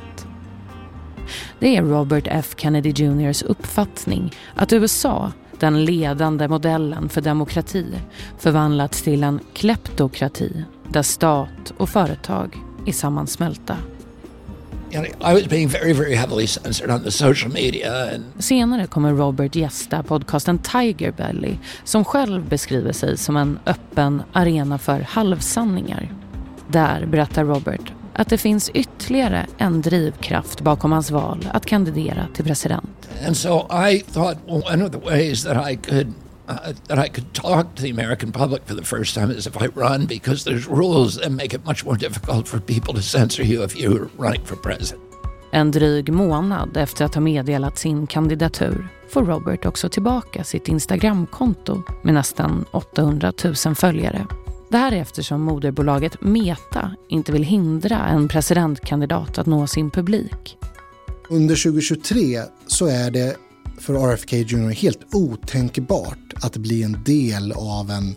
Speaker 1: Det är Robert F. Kennedy Jr.'s uppfattning att USA, den ledande modellen för demokrati, förvandlats till en kleptokrati där stat och företag är sammansmälta.
Speaker 13: I was being very, very heavily censored on the social media.
Speaker 1: Senare kommer Robert gästa podcasten Tiger Belly, som själv beskriver sig som en öppen arena för halvsanningar. Där berättar Robert att det finns ytterligare en drivkraft bakom hans val att kandidera till president.
Speaker 13: And so I thought one of the ways that I could talk to the American public for the first time is if I run, because there's rules that make it much more difficult for people to censor you if you're running for president.
Speaker 1: En dryg månad efter att ha meddelat sin kandidatur får Robert också tillbaka sitt Instagramkonto med nästan 800 000 följare. Det här är eftersom moderbolaget Meta inte vill hindra en presidentkandidat att nå sin publik.
Speaker 24: Under 2023 så är det för RFK Jr. helt otänkbart att bli en del av en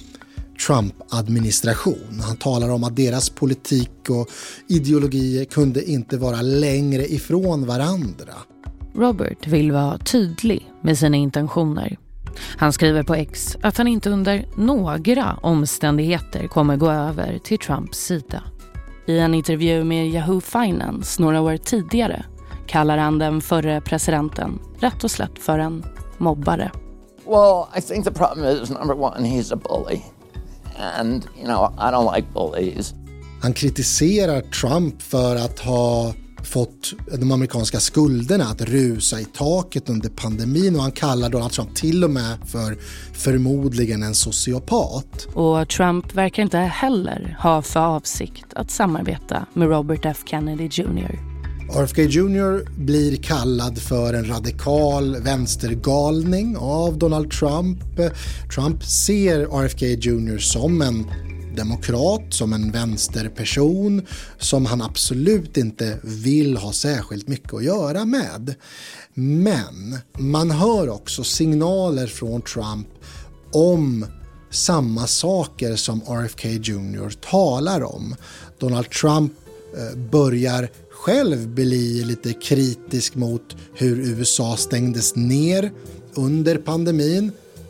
Speaker 24: Trump-administration. Han talar om att deras politik och ideologier kunde inte vara längre ifrån varandra.
Speaker 1: Robert vill vara tydlig med sina intentioner. Han skriver på X att han inte under några omständigheter kommer gå över till Trumps sida. I en intervju med Yahoo Finance några år tidigare kallar han den förre presidenten rätt och slätt för en mobbare.
Speaker 13: Well, I think the problem is, number one, he's a bully. And, I don't like bullies.
Speaker 24: Han kritiserar Trump för att ha fått de amerikanska skulderna att rusa i taket under pandemin, och han kallar Donald Trump till och med för förmodligen en sociopat.
Speaker 1: Och Trump verkar inte heller ha för avsikt att samarbeta med Robert F. Kennedy Jr.
Speaker 24: RFK Jr. blir kallad för en radikal vänstergalning av Donald Trump. Trump ser RFK Jr. som en demokrat, som en vänsterperson som han absolut inte vill ha särskilt mycket att göra med. Men man hör också signaler från Trump om samma saker som RFK Jr. talar om. Donald Trump börjar själv bli lite kritisk mot hur USA stängdes ner under pandemin.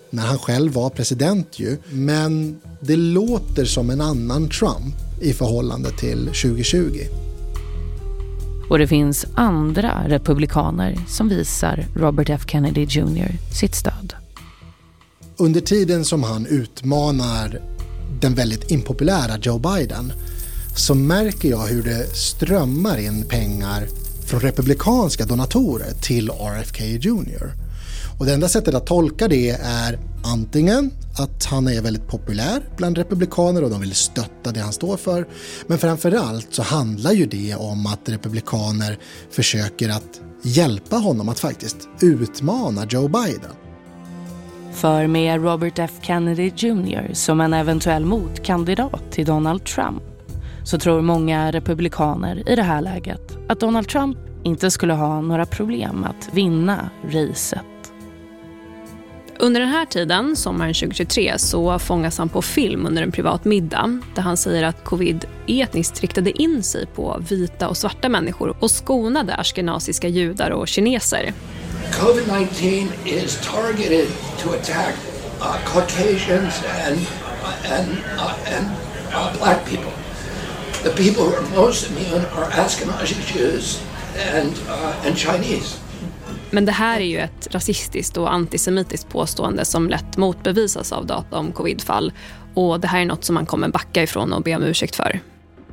Speaker 24: när han själv var president ju. Men det låter som en annan Trump i förhållande till 2020.
Speaker 1: Och det finns andra republikaner som visar Robert F. Kennedy Jr. sitt stöd.
Speaker 24: Under tiden som han utmanar den väldigt impopulära Joe Biden så märker jag hur det strömmar in pengar från republikanska donatorer till RFK Jr. Och det enda sättet att tolka det är antingen att han är väldigt populär bland republikaner och de vill stötta det han står för. Men framförallt så handlar ju det om att republikaner försöker att hjälpa honom att faktiskt utmana Joe Biden.
Speaker 1: För med Robert F. Kennedy Jr. som en eventuell motkandidat till Donald Trump så tror många republikaner i det här läget att Donald Trump inte skulle ha några problem att vinna racet.
Speaker 14: Under den här tiden, sommaren 2023, så fångas han på film under en privat middag där han säger att covid etniskt riktade in sig på vita och svarta människor och skonade ashkenaziska judar och kineser.
Speaker 13: COVID-19 is targeted to attack Caucasians and black people. The people who are most immune are Ashkenazi Jews and Chinese.
Speaker 14: Men det här är ju ett rasistiskt och antisemitiskt påstående som lätt motbevisas av data om covidfall. Och det här är något som man kommer backa ifrån och be om ursäkt för.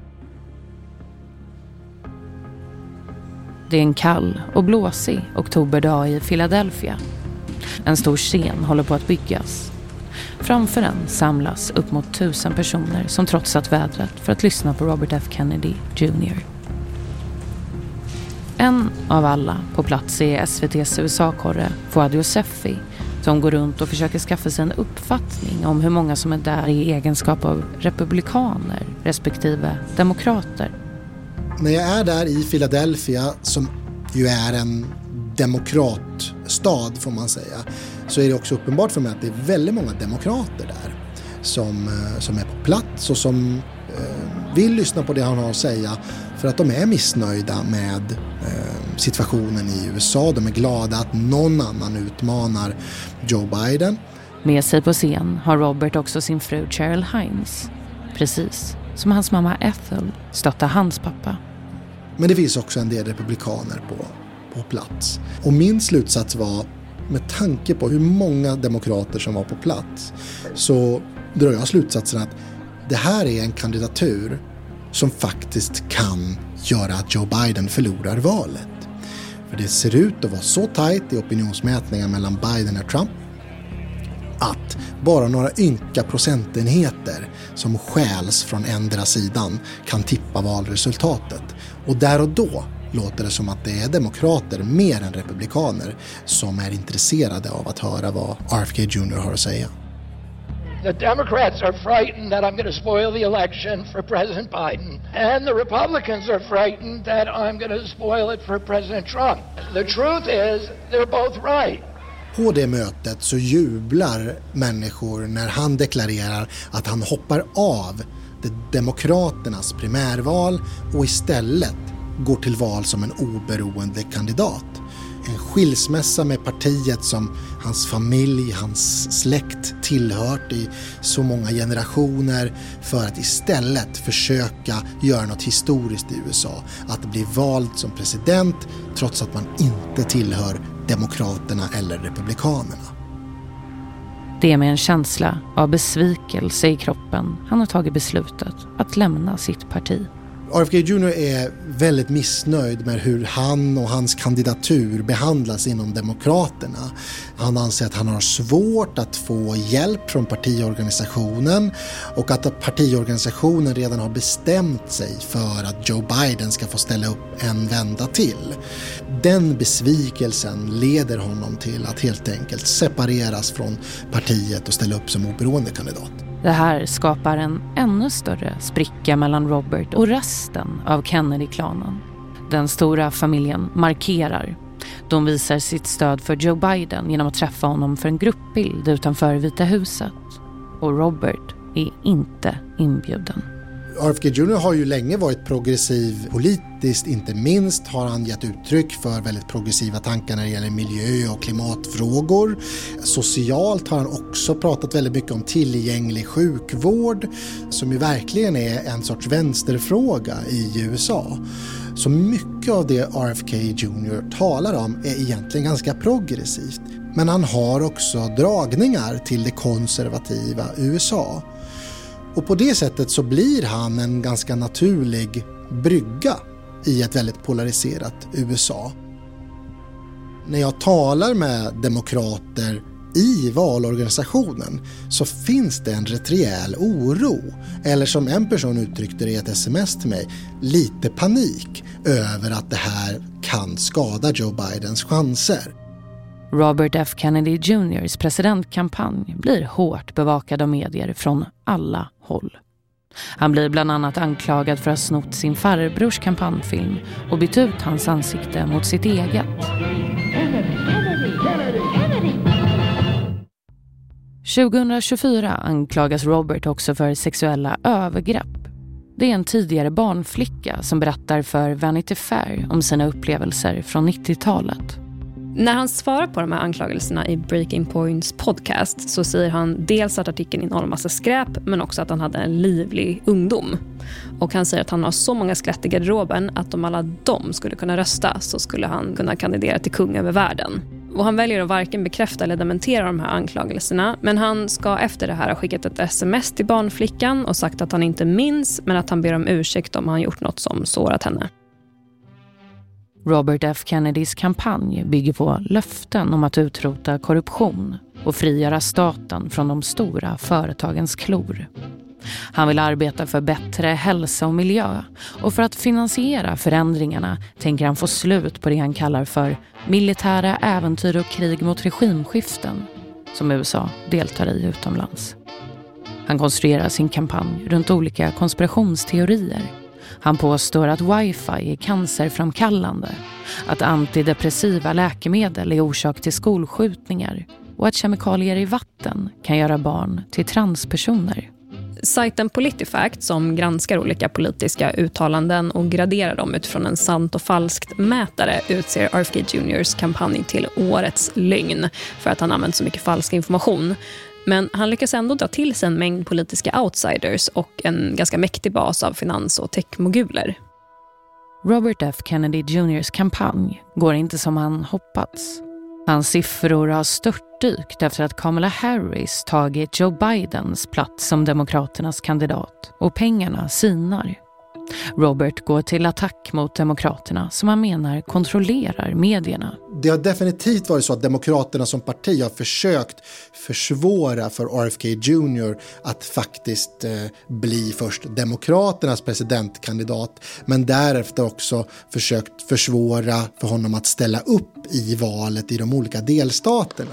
Speaker 1: Det är en kall och blåsig oktoberdag i Philadelphia. En stor scen håller på att byggas. Framför den samlas upp mot 1000 personer som trotsat vädret för att lyssna på Robert F. Kennedy Jr. En av alla på plats är SVT:s USA-korre Fouad Yousefi som går runt och försöker skaffa sig en uppfattning om hur många som är där i egenskap av republikaner respektive demokrater.
Speaker 24: När jag är där i Philadelphia, som ju är en demokratstad får man säga, så är det också uppenbart för mig att det är väldigt många demokrater där som är på plats och som vill lyssna på det han har att säga för att de är missnöjda med situationen i USA. De är glada att någon annan utmanar Joe Biden.
Speaker 1: Med sig på scen har Robert också sin fru Cheryl Hines, precis som hans mamma Ethel stöttar hans pappa.
Speaker 24: Men det finns också en del republikaner på plats. Och min slutsats var, med tanke på hur många demokrater som var på plats, så drar jag slutsatsen att det här är en kandidatur som faktiskt kan göra att Joe Biden förlorar valet. För det ser ut att vara så tajt i opinionsmätningar mellan Biden och Trump att bara några ynka procentenheter som skäls från ändra sidan kan tippa valresultatet. Och där och då låter det som att det är demokrater mer än republikaner som är intresserade av att höra vad RFK Jr. har att säga.
Speaker 8: The Democrats are frightened that I'm going to spoil the election for President Biden. And the Republicans are frightened that I'm going to spoil it for President Trump. The truth is, they're both right.
Speaker 24: På det mötet så jublar människor när han deklarerar att han hoppar av demokraternas primärval och istället går till val som en oberoende kandidat. En skilsmässa med partiet som hans familj, hans släkt tillhört i så många generationer för att istället försöka göra något historiskt i USA. Att bli vald som president trots att man inte tillhör demokraterna eller republikanerna.
Speaker 1: Det är med en känsla av besvikelse i kroppen han har tagit beslutet att lämna sitt parti.
Speaker 24: RFK Jr. är väldigt missnöjd med hur han och hans kandidatur behandlas inom demokraterna. Han anser att han har svårt att få hjälp från partiorganisationen och att partiorganisationen redan har bestämt sig för att Joe Biden ska få ställa upp en vända till. Den besvikelsen leder honom till att helt enkelt separeras från partiet och ställa upp som oberoende kandidat.
Speaker 1: Det här skapar en ännu större spricka mellan Robert och resten av Kennedy-klanen. Den stora familjen markerar. De visar sitt stöd för Joe Biden genom att träffa honom för en gruppbild utanför Vita huset. Och Robert är inte inbjuden.
Speaker 24: RFK Jr. har ju länge varit progressiv politiskt, inte minst har han gett uttryck för väldigt progressiva tankar när det gäller miljö- och klimatfrågor. Socialt har han också pratat väldigt mycket om tillgänglig sjukvård, som ju verkligen är en sorts vänsterfråga i USA. Så mycket av det RFK Jr. talar om är egentligen ganska progressivt. Men han har också dragningar till det konservativa USA. Och på det sättet så blir han en ganska naturlig brygga i ett väldigt polariserat USA. När jag talar med demokrater i valorganisationen så finns det en rätt rejäl oro, eller som en person uttryckte det i ett sms till mig, lite panik över att det här kan skada Joe Bidens chanser.
Speaker 1: Robert F. Kennedy Jr.'s presidentkampanj blir hårt bevakad av medier från alla håll. Han blir bland annat anklagad för att ha snott sin farbrors kampanjfilm och bytt ut hans ansikte mot sitt eget. 2024 anklagas Robert också för sexuella övergrepp. Det är en tidigare barnflicka som berättar för Vanity Fair om sina upplevelser från 90-talet.
Speaker 14: När han svarar på de här anklagelserna i Breaking Points podcast så säger han dels att artikeln innehåller massa skräp, men också att han hade en livlig ungdom. Och han säger att han har så många skelett i garderoben att om alla de skulle kunna rösta så skulle han kunna kandidera till kung över världen. Och han väljer att varken bekräfta eller dementera de här anklagelserna, men han ska efter det här ha skickat ett sms till barnflickan och sagt att han inte minns, men att han ber om ursäkt om han gjort något som sårat henne.
Speaker 1: Robert F. Kennedys kampanj bygger på löften om att utrota korruption och frigöra staten från de stora företagens klor. Han vill arbeta för bättre hälsa och miljö, och för att finansiera förändringarna tänker han få slut på det han kallar för militära äventyr och krig mot regimskiften som USA deltar i utomlands. Han konstruerar sin kampanj runt olika konspirationsteorier. Han påstår att wifi är cancerframkallande, att antidepressiva läkemedel är orsak till skolskjutningar och att kemikalier i vatten kan göra barn till transpersoner.
Speaker 14: Sajten PolitiFact, som granskar olika politiska uttalanden och graderar dem utifrån en sant och falskt mätare, utser RFK Jr.'s kampanj till årets lögn för att han använt så mycket falsk information. Men han lyckas ändå dra till sig en mängd politiska outsiders och en ganska mäktig bas av finans- och techmoguler.
Speaker 1: Robert F. Kennedy Jr.'s kampanj går inte som han hoppats. Hans siffror har störtdykt efter att Kamala Harris tagit Joe Bidens plats som demokraternas kandidat, och pengarna sinar. Robert går till attack mot demokraterna som han menar kontrollerar medierna.
Speaker 24: Det har definitivt varit så att demokraterna som parti har försökt försvåra för RFK Jr. att faktiskt bli först demokraternas presidentkandidat, men därefter också försökt försvåra för honom att ställa upp i valet i de olika delstaterna.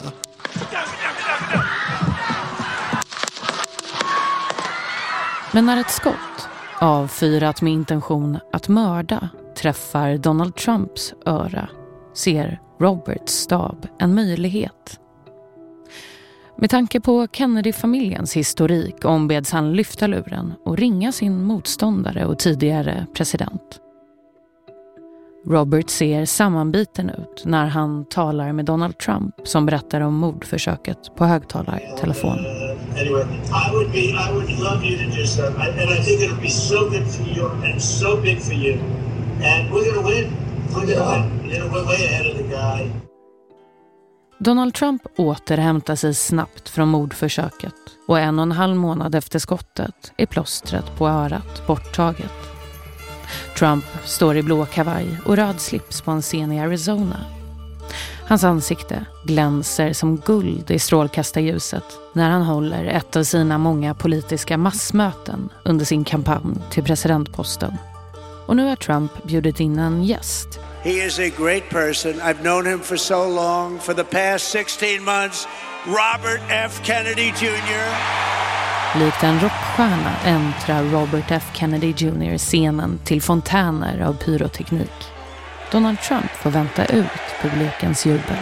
Speaker 1: Men när ett skott avfyrat med intention att mörda träffar Donald Trumps öra ser Roberts stab en möjlighet. Med tanke på Kennedy-familjens historik ombeds han lyfta luren och ringa sin motståndare och tidigare president. Robert ser sammanbiten ut när han talar med Donald Trump, som berättar om mordförsöket på högtalartelefon.
Speaker 9: Anyway, I would love you to do something, and I think it'll be so good for you and so big for you, and we're gonna win. We're gonna win. You know, we're way ahead of the guy.
Speaker 1: Donald Trump återhämtar sig snabbt från mordförsöket, och 1,5 månad efter skottet är plåstret på örat borttaget. Trump står i blå kavaj och röd slips på en scen i Arizona. Hans ansikte glänser som guld i strålkastarljuset när han håller ett av sina många politiska massmöten under sin kampanj till presidentposten. Och nu har Trump bjudit in en gäst.
Speaker 10: He is a great person. I've known him for so long. For the past 16 months, Robert F. Kennedy Jr.
Speaker 1: Likt en rockstjärna äntrar Robert F. Kennedy Jr. scenen till fontäner av pyroteknik. Donald Trump får vänta ut publikens jubel.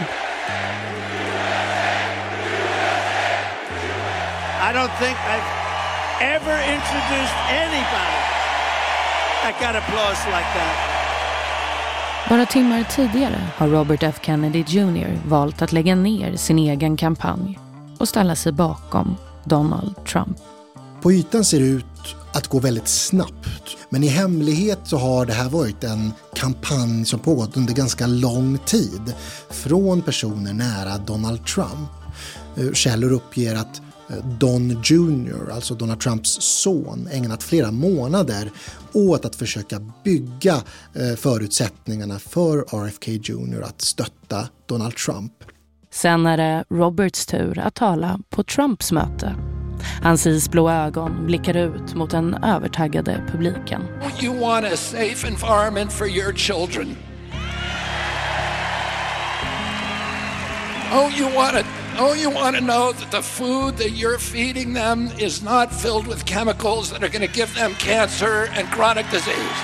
Speaker 10: I don't think I've ever introduced anybody I got applause like that.
Speaker 1: Bara timmar tidigare har Robert F. Kennedy Jr. valt att lägga ner sin egen kampanj och ställa sig bakom Donald Trump.
Speaker 24: På ytan ser det ut att gå väldigt snabbt. Men i hemlighet så har det här varit en kampanj som pågått under ganska lång tid från personer nära Donald Trump. Källor uppger att Don Jr., alltså Donald Trumps son, ägnat flera månader åt att försöka bygga förutsättningarna för RFK Jr. att stötta Donald Trump.
Speaker 1: Sen är det Roberts tur att tala på Trumps möte. Hans isblå ögon blickar ut mot den övertaggade publiken.
Speaker 13: You want a safe environment for your children. You want to know that the food that you're feeding them is not filled with chemicals that are going to give them cancer and chronic disease.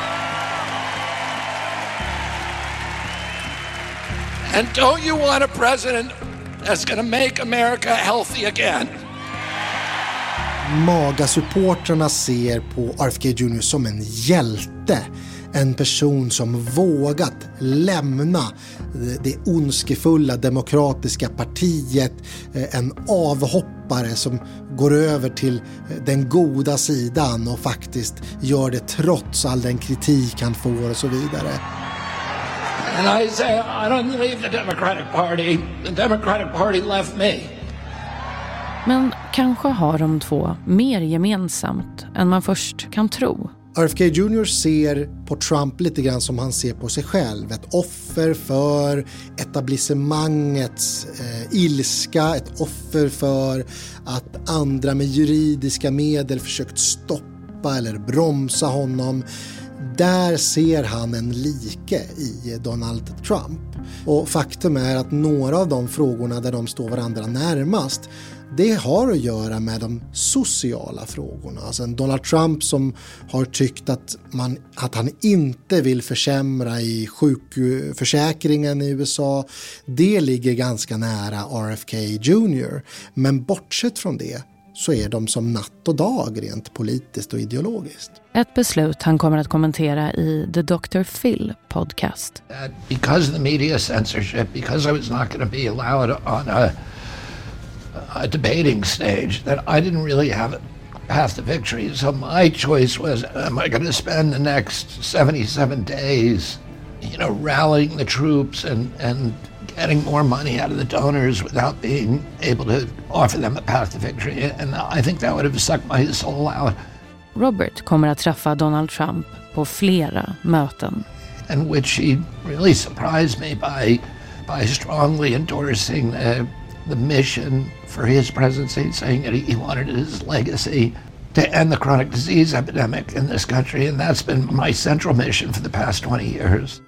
Speaker 13: And don't you want a president that's going to make America healthy again?
Speaker 24: MAGA-supportrarna ser på RFK Jr. som en hjälte. En person som vågat lämna det ondskefulla demokratiska partiet. En avhoppare som går över till den goda sidan och faktiskt gör det trots all den kritik han får och så vidare.
Speaker 13: And I say, I don't leave the Democratic Party. The Democratic Party left me.
Speaker 1: Men kanske har de två mer gemensamt än man först kan tro.
Speaker 24: RFK Jr. ser på Trump lite grann som han ser på sig själv. Ett offer för etablissemangets ilska. Ett offer för att andra med juridiska medel försökt stoppa eller bromsa honom. Där ser han en like i Donald Trump. Och faktum är att några av de frågorna där de står varandra närmast, det har att göra med de sociala frågorna. Alltså Donald Trump som har tyckt att han inte vill försämra i sjukförsäkringen i USA. Det ligger ganska nära RFK Jr. Men bortsett från det så är de som natt och dag rent politiskt och ideologiskt.
Speaker 1: Ett beslut han kommer att kommentera i The Dr. Phil podcast.
Speaker 13: Because of the media censorship, because I was not going to be allowed on a debating stage, that I didn't really have half the victory. So my choice was, am I going to spend the next 77 days, rallying the troops and getting more money out of the donors without being able to offer them a path to victory? And I think that would have sucked my soul out.
Speaker 1: Robert kommer att träffa Donald Trump på flera möten.
Speaker 13: And which he really surprised me by strongly endorsing the mission for his presidency, saying that he wanted his legacy to end the chronic disease epidemic in this country, and that's been my central mission for the past 20 years.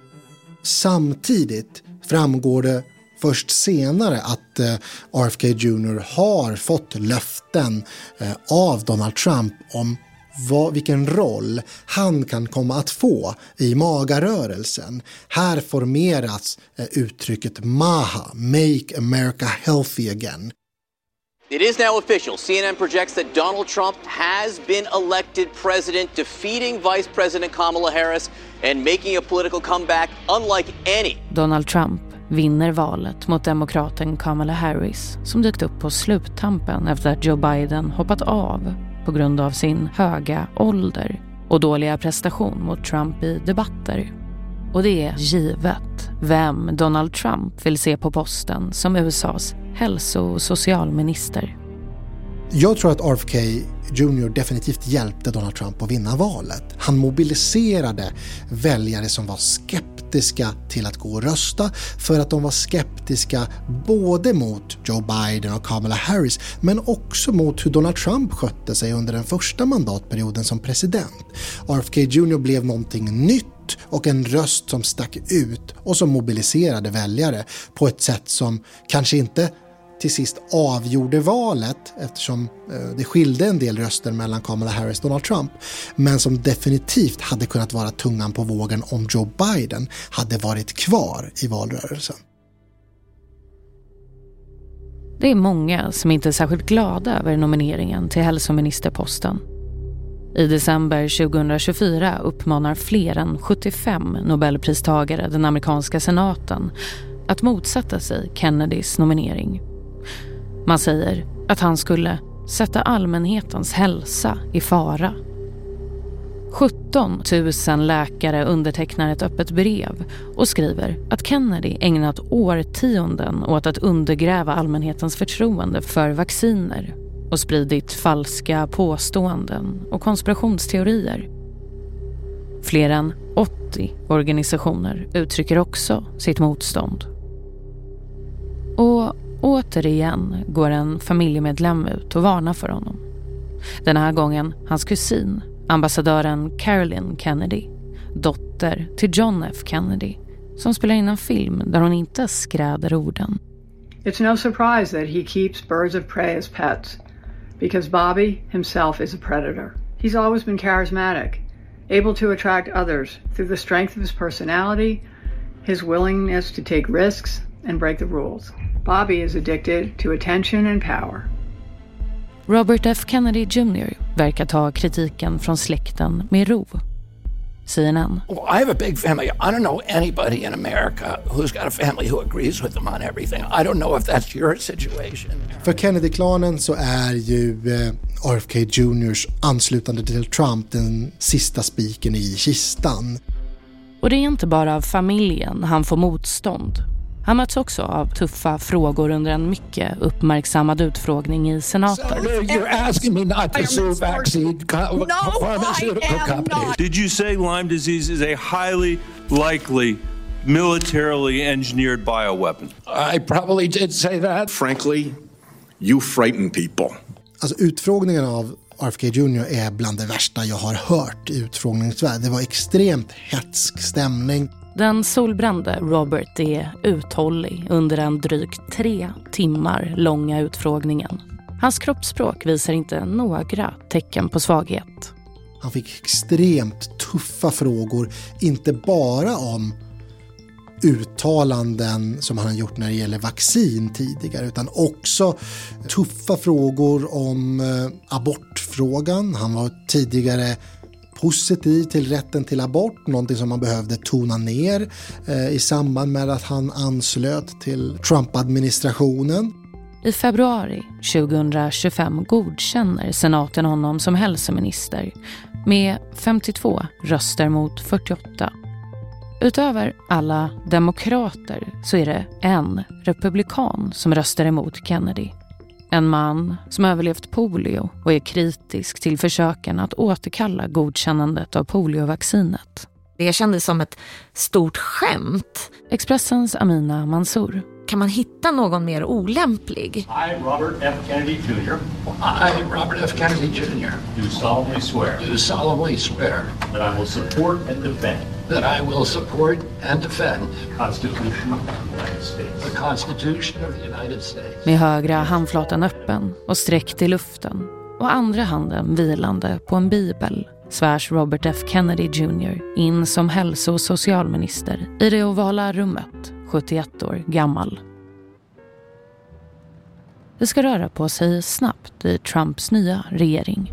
Speaker 24: Samtidigt framgår det först senare att RFK Jr. har fått löften av Donald Trump om vilken roll han kan komma att få i MAGA-rörelsen. Här formeras uttrycket MAHA, Make America Healthy Again.
Speaker 11: It is now official. CNN projects that Donald Trump has been elected president, defeating Vice President Kamala Harris and making a political comeback unlike any.
Speaker 1: Donald Trump vinner valet mot demokraten Kamala Harris som dykt upp på sluttampen efter att Joe Biden hoppat av på grund av sin höga ålder och dåliga prestation mot Trump i debatter. Och det är givet vem Donald Trump vill se på posten som USAs hälso- och socialminister.
Speaker 24: Jag tror att RFK Jr. definitivt hjälpte Donald Trump att vinna valet. Han mobiliserade väljare som var skeptiska till att gå och rösta för att de var skeptiska både mot Joe Biden och Kamala Harris men också mot hur Donald Trump skötte sig under den första mandatperioden som president. RFK Jr. blev någonting nytt och en röst som stack ut och som mobiliserade väljare på ett sätt som kanske inte till sist avgjorde valet eftersom det skilde en del röster mellan Kamala Harris och Donald Trump, men som definitivt hade kunnat vara tungan på vågen om Joe Biden hade varit kvar i valrörelsen.
Speaker 1: Det är många som inte är särskilt glada över nomineringen till hälsoministerposten. I december 2024 uppmanar fler än 75 Nobelpristagare den amerikanska senaten att motsätta sig Kennedys nominering. Man säger att han skulle sätta allmänhetens hälsa i fara. 17 000 läkare undertecknar ett öppet brev och skriver att Kennedy ägnat årtionden åt att undergräva allmänhetens förtroende för vacciner och spridit falska påståenden och konspirationsteorier. Fler än 80 organisationer uttrycker också sitt motstånd. Och återigen går en familjemedlem ut och varnar för honom. Den här gången hans kusin, ambassadören Carolyn Kennedy, dotter till John F. Kennedy, som spelar in en film där hon inte skräder orden.
Speaker 12: It's no surprise that he keeps birds of prey as pets, because Bobby himself is a predator. He's always been charismatic, able to attract others through the strength of his personality, his willingness to take risks and break the rules. Bobby is addicted to attention and power.
Speaker 1: Robert F. Kennedy Jr. verkar ta kritiken från släkten med ro. CNN.
Speaker 13: Well, I have a big family. I don't know anybody in America who's got a family who agrees with them on everything. I don't know if that's your situation.
Speaker 24: För Kennedy-klanen så är ju RFK Jr.'s anslutande till Trump den sista spiken i kistan.
Speaker 1: Och det är inte bara av familjen han får motstånd. Han möts också av tuffa frågor under en mycket uppmärksammad utfrågning i senaten.
Speaker 13: So you're asking me not to sue vaccine pharmaceutical companies.
Speaker 15: Did you say Lyme disease is a highly likely militarily engineered bioweapon?
Speaker 13: I probably did say that.
Speaker 16: Frankly, you frighten people.
Speaker 24: Alltså utfrågningen av RFK Jr. är bland det värsta jag har hört i utfrågningsvärlden. Det var extremt hetsk stämning.
Speaker 1: Den solbrände Robert är uthållig under den drygt 3 timmar långa utfrågningen. Hans kroppsspråk visar inte några tecken på svaghet.
Speaker 24: Han fick extremt tuffa frågor, inte bara om uttalanden som han har gjort när det gäller vaccin tidigare, utan också tuffa frågor om abortfrågan. Han var tidigare positiv till rätten till abort, någonting som man behövde tona ner i samband med att han anslöt till Trump-administrationen.
Speaker 1: I februari 2025 godkänner senaten honom som hälsominister med 52 röster mot 48. Utöver alla demokrater så är det en republikan som röstar emot Kennedy. En man som överlevt polio och är kritisk till försöken att återkalla godkännandet av poliovaccinet.
Speaker 2: Det kändes som ett stort skämt.
Speaker 1: Expressens Amina Mansour.
Speaker 2: Kan man hitta någon mer olämplig?
Speaker 5: I, Robert F. Kennedy Jr.
Speaker 13: I, Robert F. Kennedy Jr.
Speaker 5: Do solemnly swear.
Speaker 13: Do solemnly swear.
Speaker 5: That I will support and defend.
Speaker 13: That I will support and defend.
Speaker 5: The Constitution of the United States.
Speaker 13: The Constitution of the United States.
Speaker 1: Med högra handflatan öppen och sträckt i luften och andra handen vilande på en bibel svärs Robert F. Kennedy Jr. in som hälso- och socialminister i det ovala rummet, 71 år gammal. Det ska röra på sig snabbt i Trumps nya regering.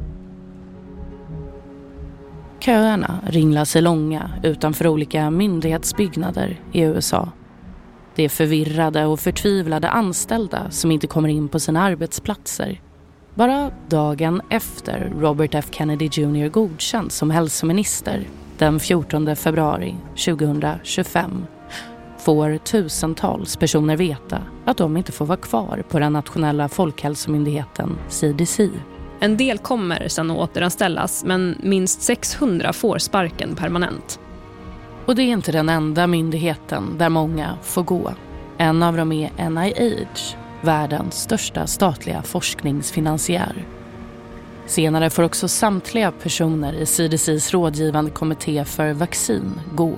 Speaker 1: Köerna ringlar sig långa utanför olika myndighetsbyggnader i USA. Det är förvirrade och förtvivlade anställda som inte kommer in på sina arbetsplatser. Bara dagen efter Robert F. Kennedy Jr. godkänns som hälsominister den 14 februari 2025 får tusentals personer veta att de inte får vara kvar på den nationella folkhälsomyndigheten CDC.
Speaker 14: En del kommer sedan återanställas, men minst 600 får sparken permanent.
Speaker 1: Och det är inte den enda myndigheten där många får gå. En av dem är NIH, världens största statliga forskningsfinansiär. Senare får också samtliga personer i CDC:s rådgivande kommitté för vaccin gå.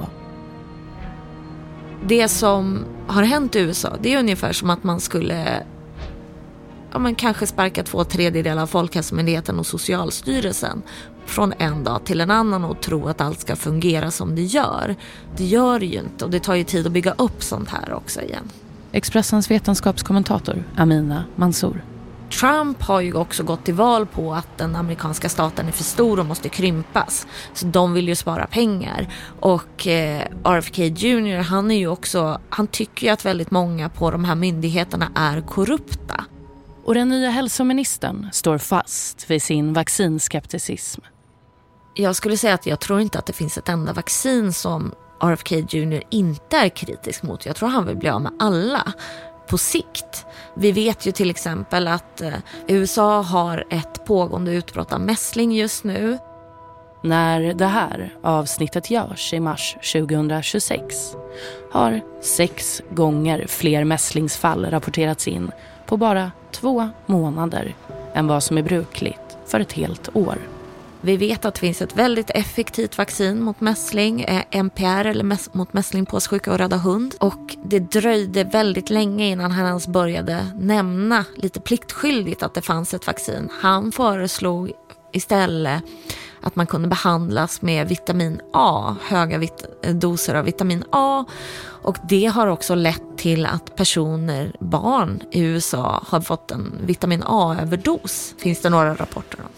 Speaker 2: Det som har hänt i USA, det är ungefär som att man skulle kanske sparka 2/3 av Folkhälsomyndigheten och Socialstyrelsen från en dag till en annan och tro att allt ska fungera som det gör. Det gör det ju inte, och det tar ju tid att bygga upp sånt här också igen.
Speaker 1: Expressens vetenskapskommentator Amina Mansour.
Speaker 2: Trump har ju också gått till val på att den amerikanska staten är för stor och måste krympas. Så de vill ju spara pengar. Och RFK Jr. han tycker ju att väldigt många på de här myndigheterna är korrupta.
Speaker 1: Och den nya hälsoministern står fast vid sin vaccinskepticism.
Speaker 2: Jag skulle säga att jag tror inte att det finns ett enda vaccin som RFK Jr. inte är kritisk mot. Jag tror han vill bli av med alla på sikt. Vi vet ju till exempel att USA har ett pågående utbrott av mässling just nu.
Speaker 1: När det här avsnittet görs i mars 2026 har 6 gånger fler mässlingsfall rapporterats in på bara 2 månader än vad som är brukligt för ett helt år.
Speaker 2: Vi vet att det finns ett väldigt effektivt vaccin mot mässling, MPR eller mot mässling på sjuka och röda hund. Och det dröjde väldigt länge innan han ens började nämna lite pliktskyldigt att det fanns ett vaccin. Han föreslog istället att man kunde behandlas med vitamin A, höga doser av vitamin A. Och det har också lett till att barn i USA har fått en vitamin A-överdos. Finns det några rapporter om?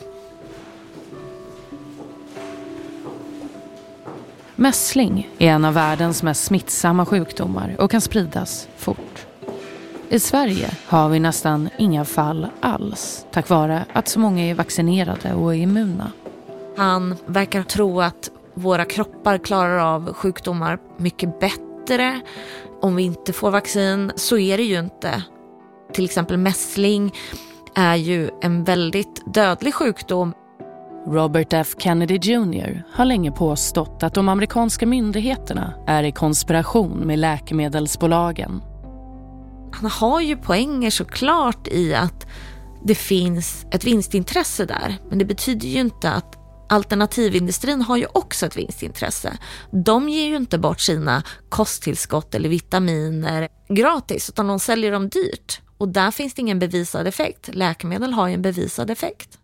Speaker 1: Mässling är en av världens mest smittsamma sjukdomar och kan spridas fort. I Sverige har vi nästan inga fall alls, tack vare att så många är vaccinerade och är immuna.
Speaker 2: Han verkar tro att våra kroppar klarar av sjukdomar mycket bättre. Om vi inte får vaccin så är det ju inte. Till exempel mässling är ju en väldigt dödlig sjukdom.
Speaker 1: Robert F. Kennedy Jr. har länge påstått att de amerikanska myndigheterna är i konspiration med läkemedelsbolagen.
Speaker 2: Han har ju poänger såklart i att det finns ett vinstintresse där. Men det betyder ju inte att alternativindustrin har ju också ett vinstintresse. De ger ju inte bort sina kosttillskott eller vitaminer gratis utan de säljer dem dyrt. Och där finns det ingen bevisad effekt. Läkemedel har ju en bevisad effekt.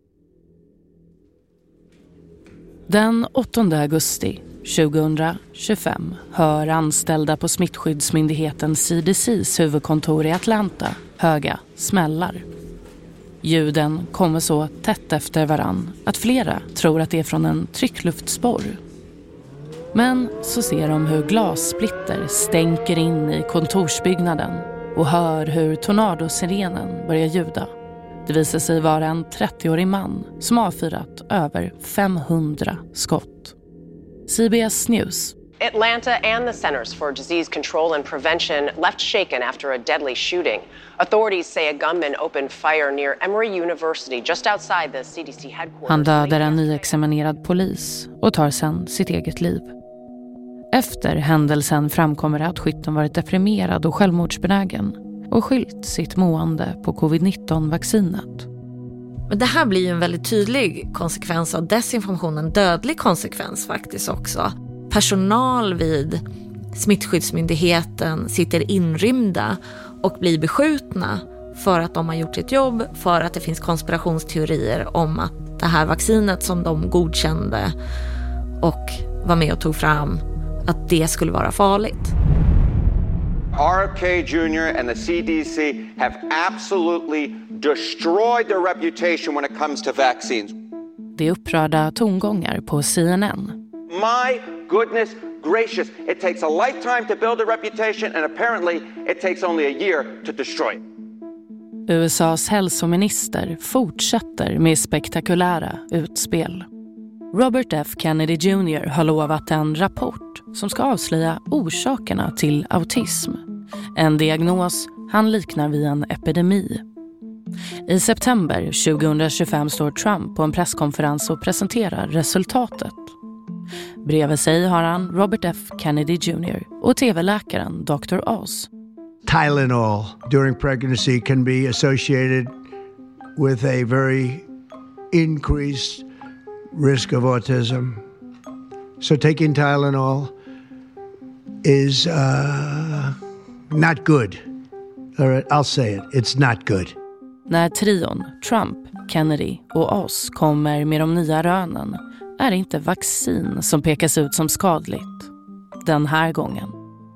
Speaker 1: Den 8 augusti 2025 hör anställda på smittskyddsmyndigheten CDC:s huvudkontor i Atlanta höga smällar. Ljuden kommer så tätt efter varann att flera tror att det är från en tryckluftsporr. Men så ser de hur glassplitter stänker in i kontorsbyggnaden och hör hur tornadosirenen börjar ljuda. Det visar sig vara en 30-årig man som avfyrat över 500 skott. CBS News.
Speaker 7: Atlanta and the Centers for Disease Control and Prevention left shaken after a deadly shooting. Authorities say a gunman opened fire near Emory University just outside the CDC headquarters.
Speaker 1: Han dödar en nyexaminerad polis och tar sedan sitt eget liv. Efter händelsen framkommer att skytten varit deprimerad och självmordsbenägen och skyllt sitt mående på covid-19-vaccinet.
Speaker 2: Men det här blir ju en väldigt tydlig konsekvens av desinformationen, dödlig konsekvens faktiskt också. Personal vid smittskyddsmyndigheten sitter inrymda och blir beskjutna för att de har gjort sitt jobb, för att det finns konspirationsteorier om att det här vaccinet som de godkände och var med och tog fram, att det skulle vara farligt.
Speaker 17: RFK Jr. and the CDC have absolutely destroyed their reputation when it comes to vaccines.
Speaker 1: Det är upprörda tongångar på CNN.
Speaker 17: My goodness gracious, it takes a lifetime to build a reputation and apparently it takes only a year to destroy it.
Speaker 1: USAs hälsominister fortsätter med spektakulära utspel. Robert F. Kennedy Jr. har lovat en rapport som ska avslöja orsakerna till autism. En diagnos han liknar vid en epidemi. I september 2025 står Trump på en presskonferens och presenterar resultatet. Bredvid sig har han Robert F. Kennedy Jr. och tv-läkaren Dr. Oz.
Speaker 10: Tylenol during pregnancy can be associated with a very increased risk of autism. So taking Tylenol is not good. All right, I'll say it. It's not good.
Speaker 1: När trion Trump, Kennedy och Oz kommer med de nya rönen är det inte vaccin som pekas ut som skadligt. Den här gången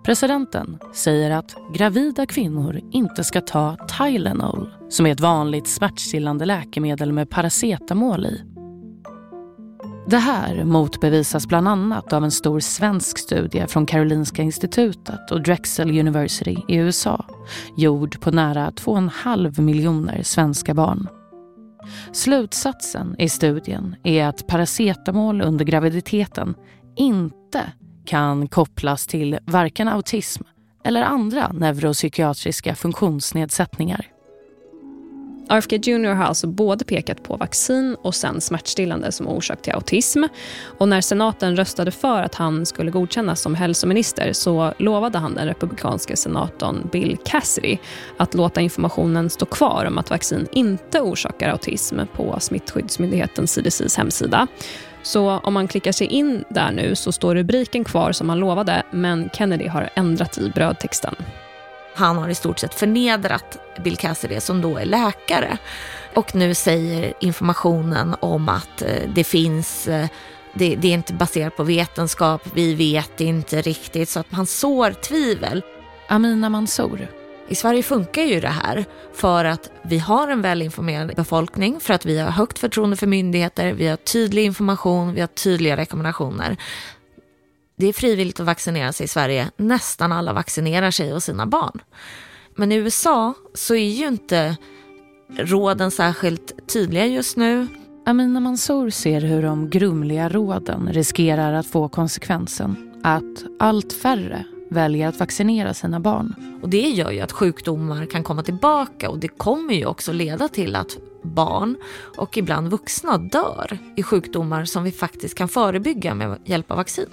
Speaker 1: Presidenten säger att gravida kvinnor inte ska ta Tylenol, som är ett vanligt smärtstillande läkemedel med paracetamol i. Det här motbevisas bland annat av en stor svensk studie från Karolinska institutet och Drexel University i USA, gjord på nära 2,5 miljoner svenska barn. Slutsatsen i studien är att paracetamol under graviditeten inte kan kopplas till varken autism eller andra neuropsykiatriska funktionsnedsättningar.
Speaker 14: RFK Jr. har alltså både pekat på vaccin och sen smärtstillande som orsak till autism. Och när senaten röstade för att han skulle godkännas som hälsominister så lovade han den republikanska senatorn Bill Cassidy att låta informationen stå kvar om att vaccin inte orsakar autism på smittskyddsmyndigheten CDC:s hemsida. Så om man klickar sig in där nu så står rubriken kvar som han lovade, men Kennedy har ändrat i brödtexten.
Speaker 2: Han har i stort sett förnedrat Bill Cassidy som då är läkare. Och nu säger informationen om att det finns, det är inte baserat på vetenskap, vi vet inte riktigt, så att man sår tvivel.
Speaker 1: Amina Mansour.
Speaker 2: I Sverige funkar ju det här för att vi har en välinformerad befolkning, för att vi har högt förtroende för myndigheter, vi har tydlig information, vi har tydliga rekommendationer. Det är frivilligt att vaccinera sig i Sverige. Nästan alla vaccinerar sig och sina barn. Men i USA så är ju inte råden särskilt tydliga just nu.
Speaker 1: Amina Mansour ser hur de grumliga råden riskerar att få konsekvensen att allt färre väljer att vaccinera sina barn.
Speaker 2: Och det gör ju att sjukdomar kan komma tillbaka, och det kommer ju också leda till att barn och ibland vuxna dör i sjukdomar som vi faktiskt kan förebygga med hjälp av vaccin.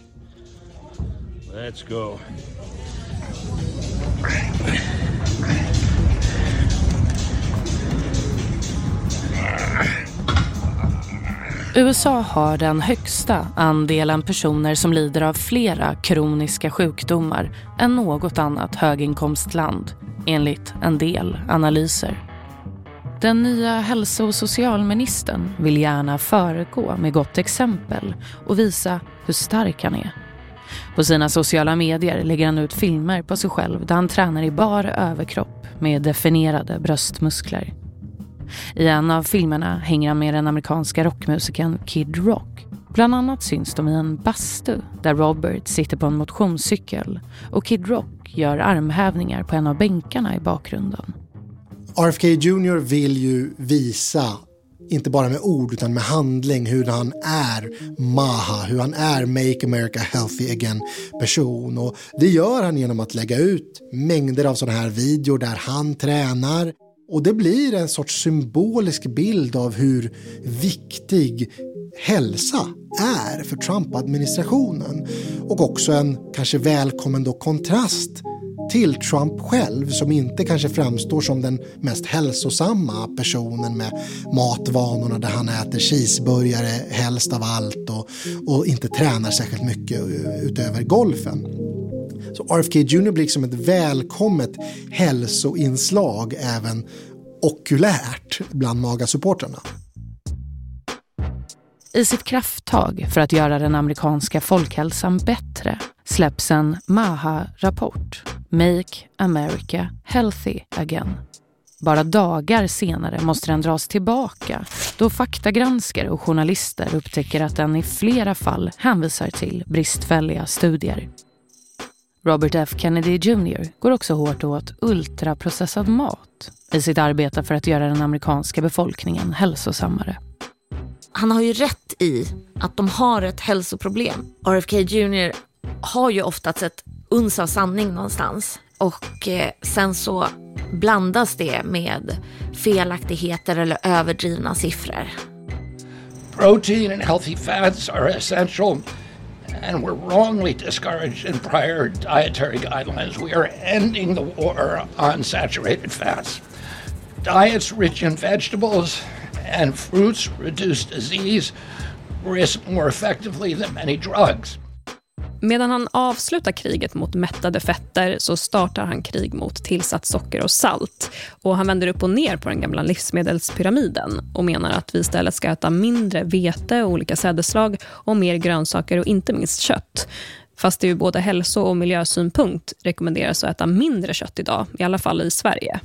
Speaker 18: Let's go.
Speaker 1: USA har den högsta andelen personer som lider av flera kroniska sjukdomar än något annat höginkomstland, enligt en del analyser. Den nya hälso- och socialministern vill gärna föregå med gott exempel och visa hur stark han är. På sina sociala medier lägger han ut filmer på sig själv där han tränar i bar överkropp med definierade bröstmuskler. I en av filmerna hänger han med den amerikanska rockmusikern Kid Rock. Bland annat syns de i en bastu där Robert sitter på en motionscykel och Kid Rock gör armhävningar på en av bänkarna i bakgrunden.
Speaker 24: RFK Jr. vill ju visa, inte bara med ord utan med handling, hur han är MAHA, hur han är Make America Healthy Again person. Och det gör han genom att lägga ut mängder av sådana här videor där han tränar. Och det blir en sorts symbolisk bild av hur viktig hälsa är för Trump-administrationen. Och också en kanske välkommen då kontrast till Trump själv, som inte kanske framstår som den mest hälsosamma personen med matvanorna där han äter cheeseburgare helst av allt och inte tränar särskilt mycket utöver golfen. Så RFK Jr. blir liksom ett välkommet hälsoinslag även okulärt bland MAGA-supporterna.
Speaker 1: I sitt krafttag för att göra den amerikanska folkhälsan bättre släpps en MAHA-rapport, Make America Healthy Again. Bara dagar senare måste den dras tillbaka då faktagranskare och journalister upptäcker att den i flera fall hänvisar till bristfälliga studier. Robert F. Kennedy Jr. går också hårt åt ultraprocessad mat i sitt arbete för att göra den amerikanska befolkningen hälsosammare.
Speaker 2: Han har ju rätt i att de har ett hälsoproblem. RFK Jr. har ju ofta ett uns av sanning någonstans. Och sen så blandas det med felaktigheter eller överdrivna siffror.
Speaker 8: Protein and healthy fats are essential and were wrongly discouraged in prior dietary guidelines. We are ending the war on saturated fats. Diets rich in vegetables and fruits reduce disease risk more effectively than many drugs.
Speaker 14: Medan han avslutar kriget mot mättade fetter så startar han krig mot tillsatt socker och salt. Och han vänder upp och ner på den gamla livsmedelspyramiden och menar att vi istället ska äta mindre vete och olika sädesslag och mer grönsaker och inte minst kött. Fast det ur både hälso- och miljösynpunkt rekommenderas att äta mindre kött idag, i alla fall i Sverige.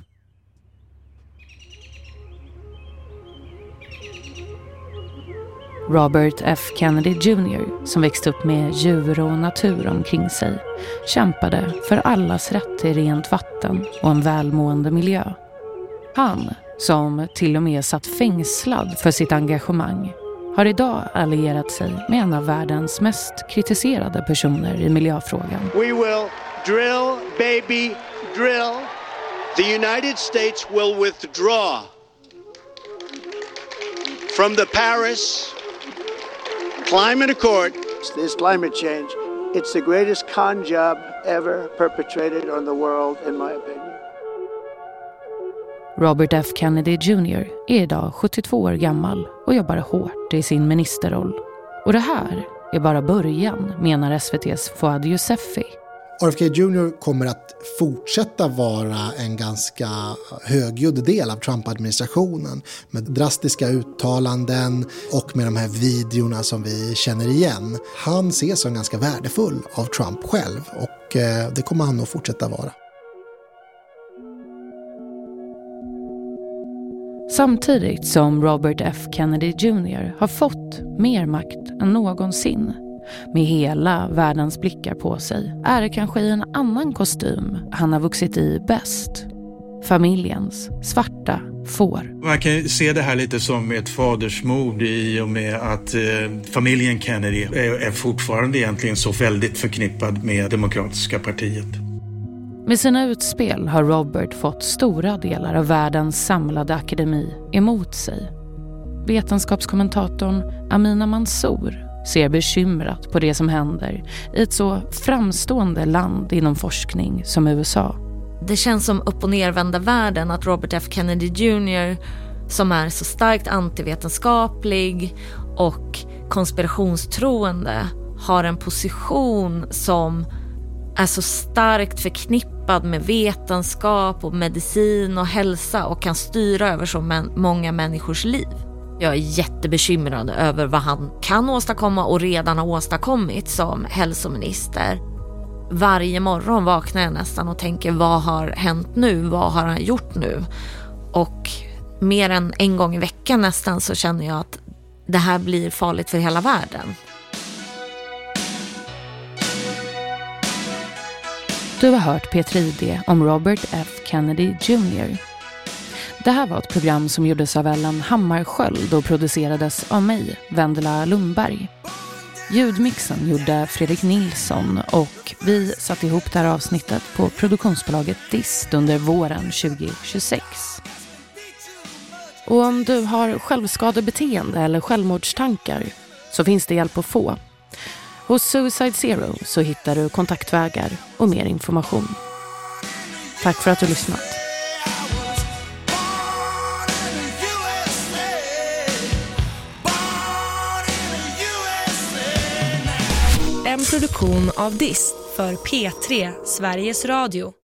Speaker 1: Robert F. Kennedy Jr., som växte upp med djur och natur omkring sig, kämpade för allas rätt till rent vatten och en välmående miljö. Han, som till och med satt fängslad för sitt engagemang, har idag allierat sig med en av världens mest kritiserade personer i miljöfrågan.
Speaker 10: We will drill, baby, drill. The United States will withdraw from the Paris Climate Accord.
Speaker 22: This climate change, it's the greatest con job ever perpetrated on the world, in my opinion.
Speaker 1: Robert F. Kennedy Jr. är idag 72 år gammal och jobbar hårt i sin ministerroll. Och det här är bara början, menar SVT:s Fouad Yousefi.
Speaker 24: RFK Jr. kommer att fortsätta vara en ganska högljudd del av Trump-administrationen med drastiska uttalanden och med de här videorna som vi känner igen. Han ses som ganska värdefull av Trump själv och det kommer han att fortsätta vara.
Speaker 1: Samtidigt som Robert F. Kennedy Jr. har fått mer makt än någonsin, med hela världens blickar på sig, är det kanske i en annan kostym han har vuxit i bäst. Familjens svarta får.
Speaker 6: Man kan se det här lite som ett fadersmord i och med att familjen Kennedy är fortfarande egentligen så väldigt förknippad med Demokratiska partiet.
Speaker 1: Med sina utspel har Robert fått stora delar av världens samlade akademi emot sig. Vetenskapskommentatorn Amina Mansour ser bekymrat på det som händer i ett så framstående land inom forskning som USA.
Speaker 2: Det känns som upp- och nervända världen att Robert F. Kennedy Jr., som är så starkt antivetenskaplig och konspirationstroende, har en position som är så starkt förknippad med vetenskap och medicin och hälsa och kan styra över så många människors liv. Jag är jättebekymrad över vad han kan åstadkomma och redan har åstadkommit som hälsominister. Varje morgon vaknar jag nästan och tänker, vad har hänt nu? Vad har han gjort nu? Och mer än en gång i veckan nästan så känner jag att det här blir farligt för hela världen.
Speaker 1: Du har hört P3D om Robert F. Kennedy Jr. Det här var ett program som gjordes av Ellen Hammarskjöld och producerades av mig, Vendela Lundberg. Ljudmixen gjorde Fredrik Nilsson och vi satte ihop det här avsnittet på produktionsbolaget Dist under våren 2026. Och om du har självskadebeteende eller självmordstankar så finns det hjälp att få. Hos Suicide Zero så hittar du kontaktvägar och mer information. Tack för att du lyssnat.
Speaker 18: En produktion av Dist för P3 Sveriges Radio.